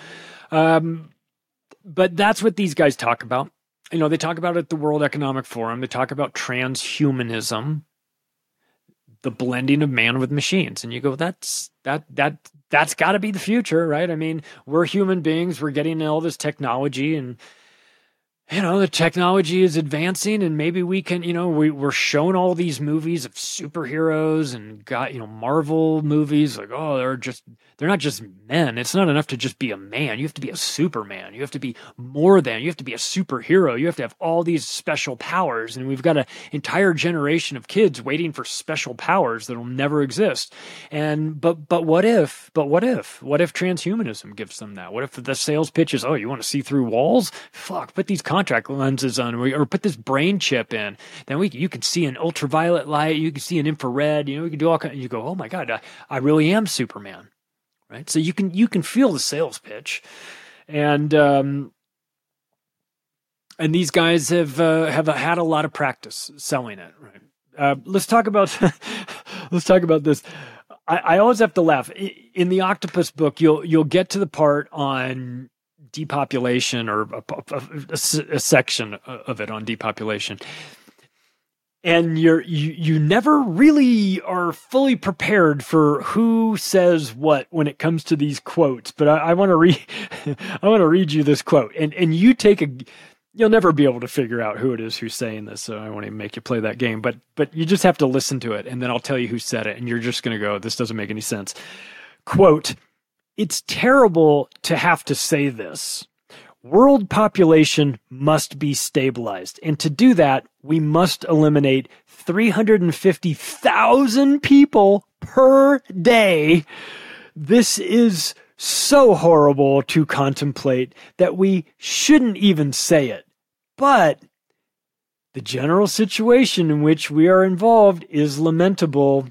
[SPEAKER 11] But that's what these guys talk about. They talk about it at the World Economic Forum. They talk about transhumanism, the blending of man with machines. And you go, that's got to be the future, right? I mean, we're human beings. We're getting all this technology, and the technology is advancing, and maybe we can, we're shown all these movies of superheroes and Marvel movies. Like, oh, they're not just men. It's not enough to just be a man. You have to be a Superman. You have to be more than. You have to be a superhero. You have to have all these special powers. And we've got an entire generation of kids waiting for special powers that'll never exist. And but what if transhumanism gives them that? What if the sales pitch is, oh, you want to see through walls? Fuck, put these contact lenses on, or put this brain chip in. Then you can see an ultraviolet light. You can see an infrared. We can do all kinds. You go, oh my God, I really am Superman. Right, so you can feel the sales pitch, and these guys have had a lot of practice selling it. Right, let's talk about this. I always have to laugh. In the Octopus book, you'll get to the part on depopulation, or a section of it on depopulation. And you never really are fully prepared for who says what when it comes to these quotes. But I want to read you this quote, and you'll never be able to figure out who it is who's saying this. So I won't even make you play that game. But you just have to listen to it, and then I'll tell you who said it, and you're just going to go, this doesn't make any sense. Quote: "It's terrible to have to say this. World population must be stabilized. And to do that, we must eliminate 350,000 people per day. This is so horrible to contemplate that we shouldn't even say it. But the general situation in which we are involved is lamentable."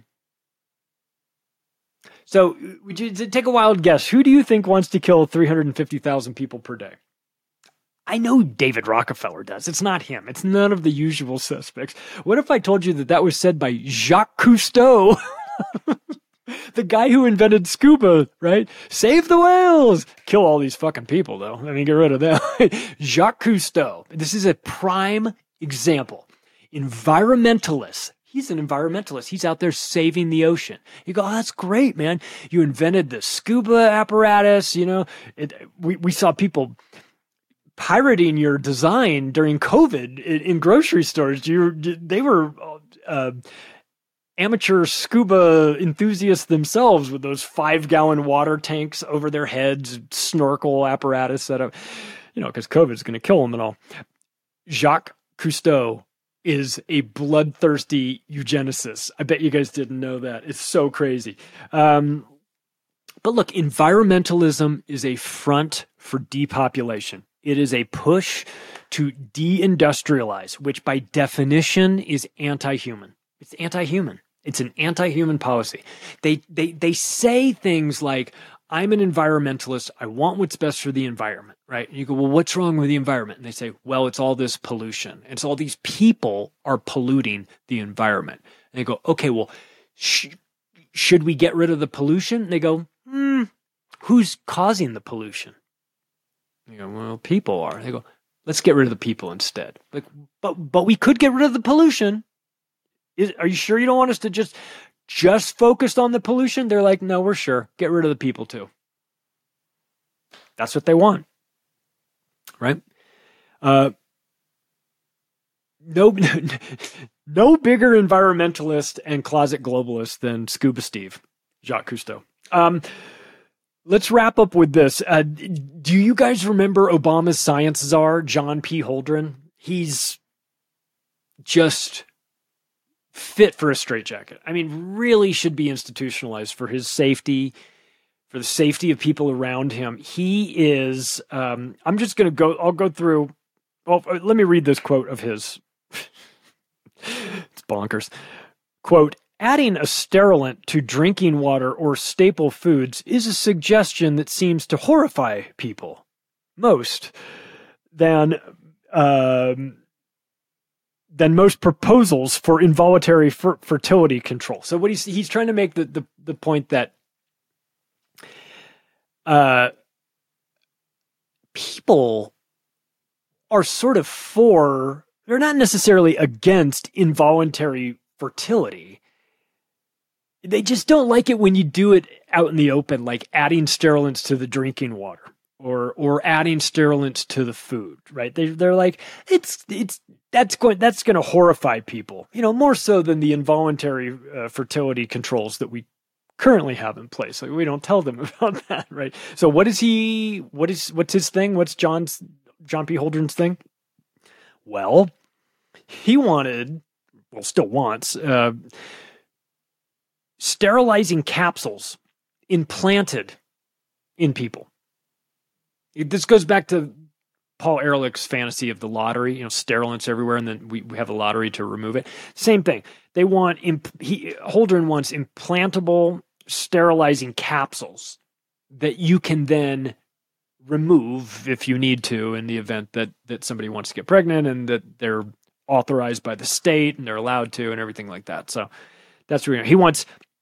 [SPEAKER 11] So, would you take a wild guess? Who do you think wants to kill 350,000 people per day? I know David Rockefeller does. It's not him. It's none of the usual suspects. What if I told you that was said by Jacques Cousteau? The guy who invented scuba, right? Save the whales! Kill all these fucking people, though. I mean, get rid of them. Jacques Cousteau. This is a prime example. Environmentalists. He's an environmentalist. He's out there saving the ocean. You go, oh, that's great, man. You invented the scuba apparatus. We saw people pirating your design during COVID in grocery stores. They were amateur scuba enthusiasts themselves with those 5-gallon water tanks over their heads, snorkel apparatus set up, because COVID's going to kill them and all. Jacques Cousteau is a bloodthirsty eugenicist. I bet you guys didn't know that. It's so crazy. But look, environmentalism is a front for depopulation. It is a push to deindustrialize, which by definition is anti-human. It's anti-human. It's an anti-human policy. They say things like, I'm an environmentalist. I want what's best for the environment, right? And you go, well, what's wrong with the environment? And they say, well, it's all this pollution. It's all these people are polluting the environment. And they go, okay, well, should we get rid of the pollution? And they go, who's causing the pollution? And you go, well, people are. They go, let's get rid of the people instead. Like, but we could get rid of the pollution. Are you sure you don't want us to just focus on the pollution? They're like, no, we're sure. Get rid of the people too. That's what they want. Right? No bigger environmentalist and closet globalist than Scuba Steve, Jacques Cousteau. Let's wrap up with this. Do you guys remember Obama's science czar, John P. Holdren? He's just fit for a straitjacket. I mean, really should be institutionalized for his safety, for the safety of people around him. He is, I'm just going to I'll go through, well, let me read this quote of his. It's bonkers. Quote, adding a sterilant to drinking water or staple foods is a suggestion that seems to horrify people most than most proposals for involuntary fertility control. So what he's trying to make the point that people are sort of they're not necessarily against involuntary fertility. They just don't like it when you do it out in the open, like adding sterilants to the drinking water or adding sterilants to the food, right? They're like, that's going to horrify people, more so than the involuntary fertility controls that we currently have in place. Like, we don't tell them about that, right? So what's his thing? What's John P. Holdren's thing? Well, he still wants, sterilizing capsules implanted in people. This goes back to Paul Ehrlich's fantasy of the lottery, sterilants everywhere, and then we have a lottery to remove it. Same thing. They want, Holdren wants implantable sterilizing capsules that you can then remove if you need to in the event that somebody wants to get pregnant and that they're authorized by the state and they're allowed to and everything like that. So that's where he wants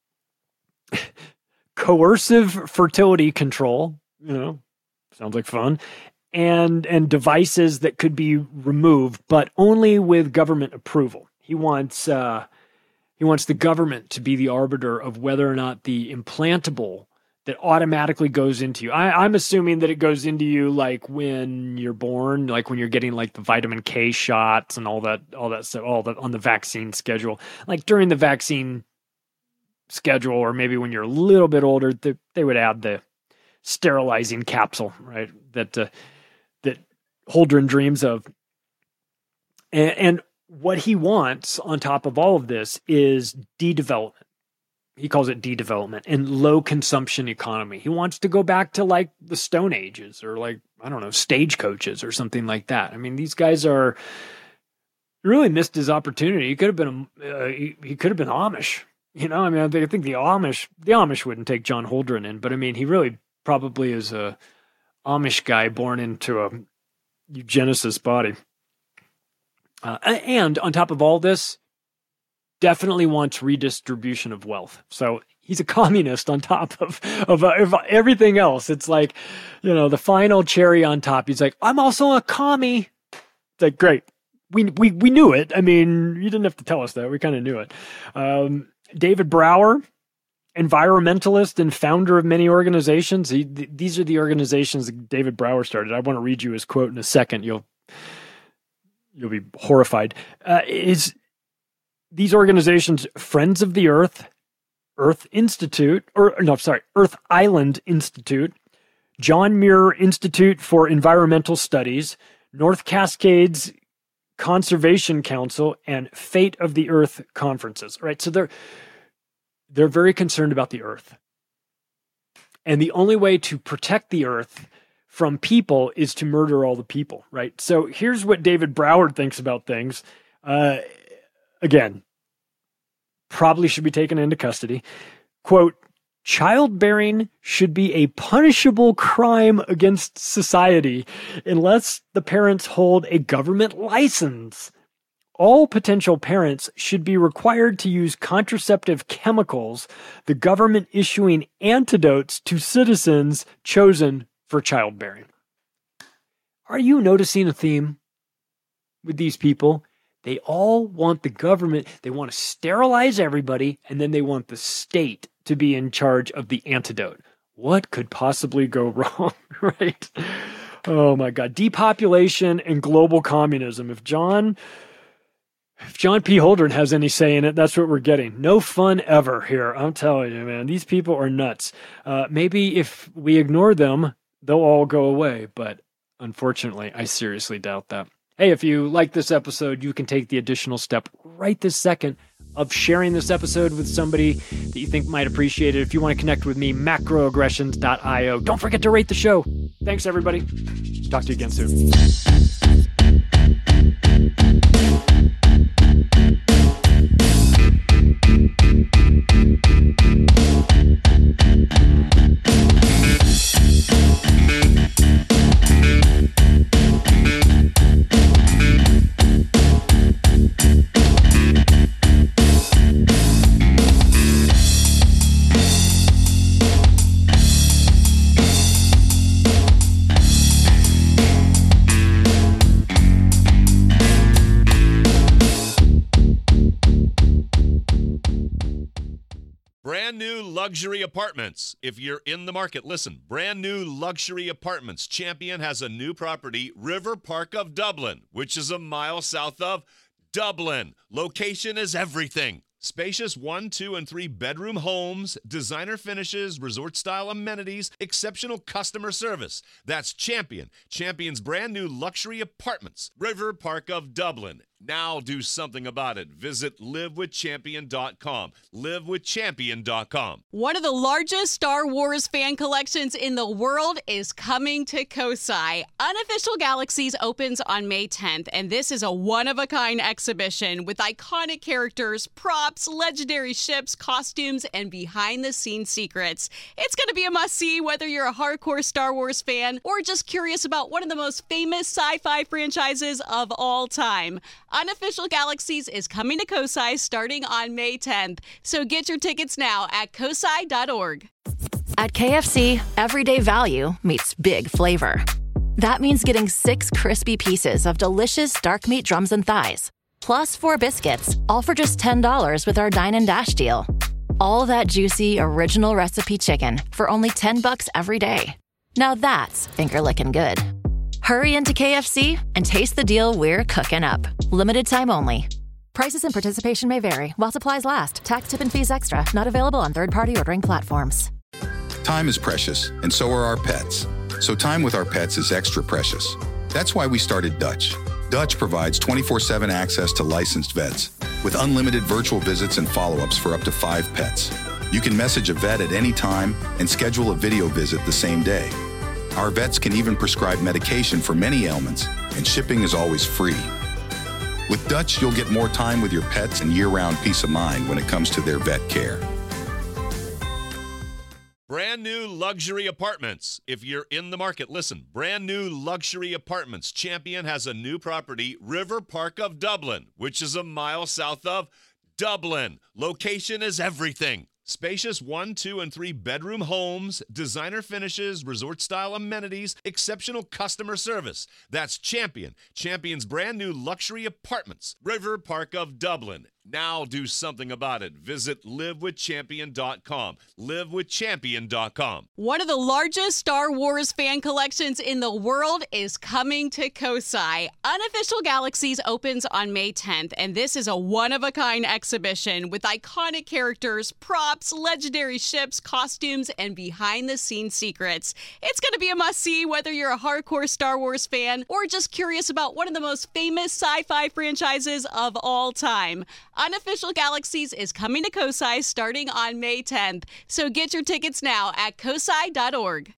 [SPEAKER 11] coercive fertility control, sounds like fun, and devices that could be removed, but only with government approval. He wants the government to be the arbiter of whether or not the implantable that automatically goes into you. I'm assuming that it goes into you like when you're born, like when you're getting like the vitamin K shots and all that stuff, all that on the vaccine schedule. Like during the vaccine schedule, or maybe when you're a little bit older, they would add the sterilizing capsule, right? That Holdren dreams of. And what he wants on top of all of this is de-development. He calls it de-development and low consumption economy. He wants to go back to like the Stone Ages or like, I don't know, stagecoaches or something like that. I mean, these guys really missed his opportunity. He could have been Amish, I mean, I think the Amish wouldn't take John Holdren in, but I mean, he really probably is a Amish guy born into a eugenicist body. And on top of all this, definitely wants redistribution of wealth. So he's a communist on top of everything else. It's like, the final cherry on top. He's like, I'm also a commie. It's like, great. We knew it. I mean, you didn't have to tell us that. We kind of knew it. David Brower, environmentalist and founder of many organizations. These are the organizations that David Brower started. I want to read you his quote in a second. You'll be horrified. These organizations, Friends of the Earth, Earth Island Institute, John Muir Institute for Environmental Studies, North Cascades Conservation Council, and Fate of the Earth conferences, right? So they're very concerned about the Earth. And the only way to protect the Earth from people is to murder all the people, right? So here's what David Broward thinks about things. Again, probably should be taken into custody. Quote, childbearing should be a punishable crime against society unless the parents hold a government license. All potential parents should be required to use contraceptive chemicals, the government issuing antidotes to citizens chosen for childbearing. Are you noticing a theme with these people? They all want the government, they want to sterilize everybody, and then they want the state to be in charge of the antidote. What could possibly go wrong, right? Oh my God. Depopulation and global communism. If John P. Holdren has any say in it, that's what we're getting. No fun ever here. I'm telling you, man, these people are nuts. Maybe if we ignore them, they'll all go away. But unfortunately, I seriously doubt that. Hey, if you like this episode, you can take the additional step right this second of sharing this episode with somebody that you think might appreciate it. If you want to connect with me, macroaggressions.io. Don't forget to rate the show. Thanks, everybody. Talk to you again soon.
[SPEAKER 12] Brand new luxury apartments. If you're in the market, listen. Brand new luxury apartments. Champion has a new property, River Park of Dublin, which is a mile south of Dublin. Location is everything. Spacious 1, 2, and 3 bedroom homes, designer finishes, resort-style amenities, exceptional customer service. That's Champion. Champion's brand new luxury apartments, River Park of Dublin. Now do something about it. Visit livewithchampion.com. Livewithchampion.com.
[SPEAKER 1] One of the largest Star Wars fan collections in the world is coming to Kosai. Unofficial Galaxies opens on May 10th, and this is a one-of-a-kind exhibition with iconic characters, props, legendary ships, costumes, and behind-the-scenes secrets. It's going to be a must-see whether you're a hardcore Star Wars fan or just curious about one of the most famous sci-fi franchises of all time. Unofficial Galaxies is coming to Kosai starting on May 10th, so get your tickets now at kosai.org.
[SPEAKER 13] At KFC, everyday value meets big flavor. That means getting 6 crispy pieces of delicious dark meat drums and thighs, plus 4 biscuits, all for just $10 with our Dine and Dash deal. All that juicy, original recipe chicken for only $10 every day. Now that's finger-licking good. Hurry into KFC and taste the deal we're cooking up. Limited time only. Prices and participation may vary while supplies last. Tax, tip, and fees extra. Not available on third-party ordering platforms.
[SPEAKER 14] Time is precious, and so are our pets. So time with our pets is extra precious. That's why we started Dutch. Dutch provides 24/7 access to licensed vets with unlimited virtual visits and follow-ups for up to 5 pets. You can message a vet at any time and schedule a video visit the same day. Our vets can even prescribe medication for many ailments, and shipping is always free. With Dutch, you'll get more time with your pets and year-round peace of mind when it comes to their vet care.
[SPEAKER 12] Brand new luxury apartments. If you're in the market, listen. Brand new luxury apartments. Champion has a new property, River Park of Dublin, which is a mile south of Dublin. Location is everything. Spacious 1, 2, and 3 bedroom homes, designer finishes, resort-style amenities, exceptional customer service. That's Champion. Champion's brand new luxury apartments, River Park of Dublin. Now do something about it. Visit livewithchampion.com. Livewithchampion.com.
[SPEAKER 1] One of the largest Star Wars fan collections in the world is coming to Kosai. Unofficial Galaxies opens on May 10th, and this is a one-of-a-kind exhibition with iconic characters, props, legendary ships, costumes, and behind-the-scenes secrets. It's going to be a must-see whether you're a hardcore Star Wars fan or just curious about one of the most famous sci-fi franchises of all time. Unofficial Galaxies is coming to Kosai starting on May 10th, so get your tickets now at kosai.org.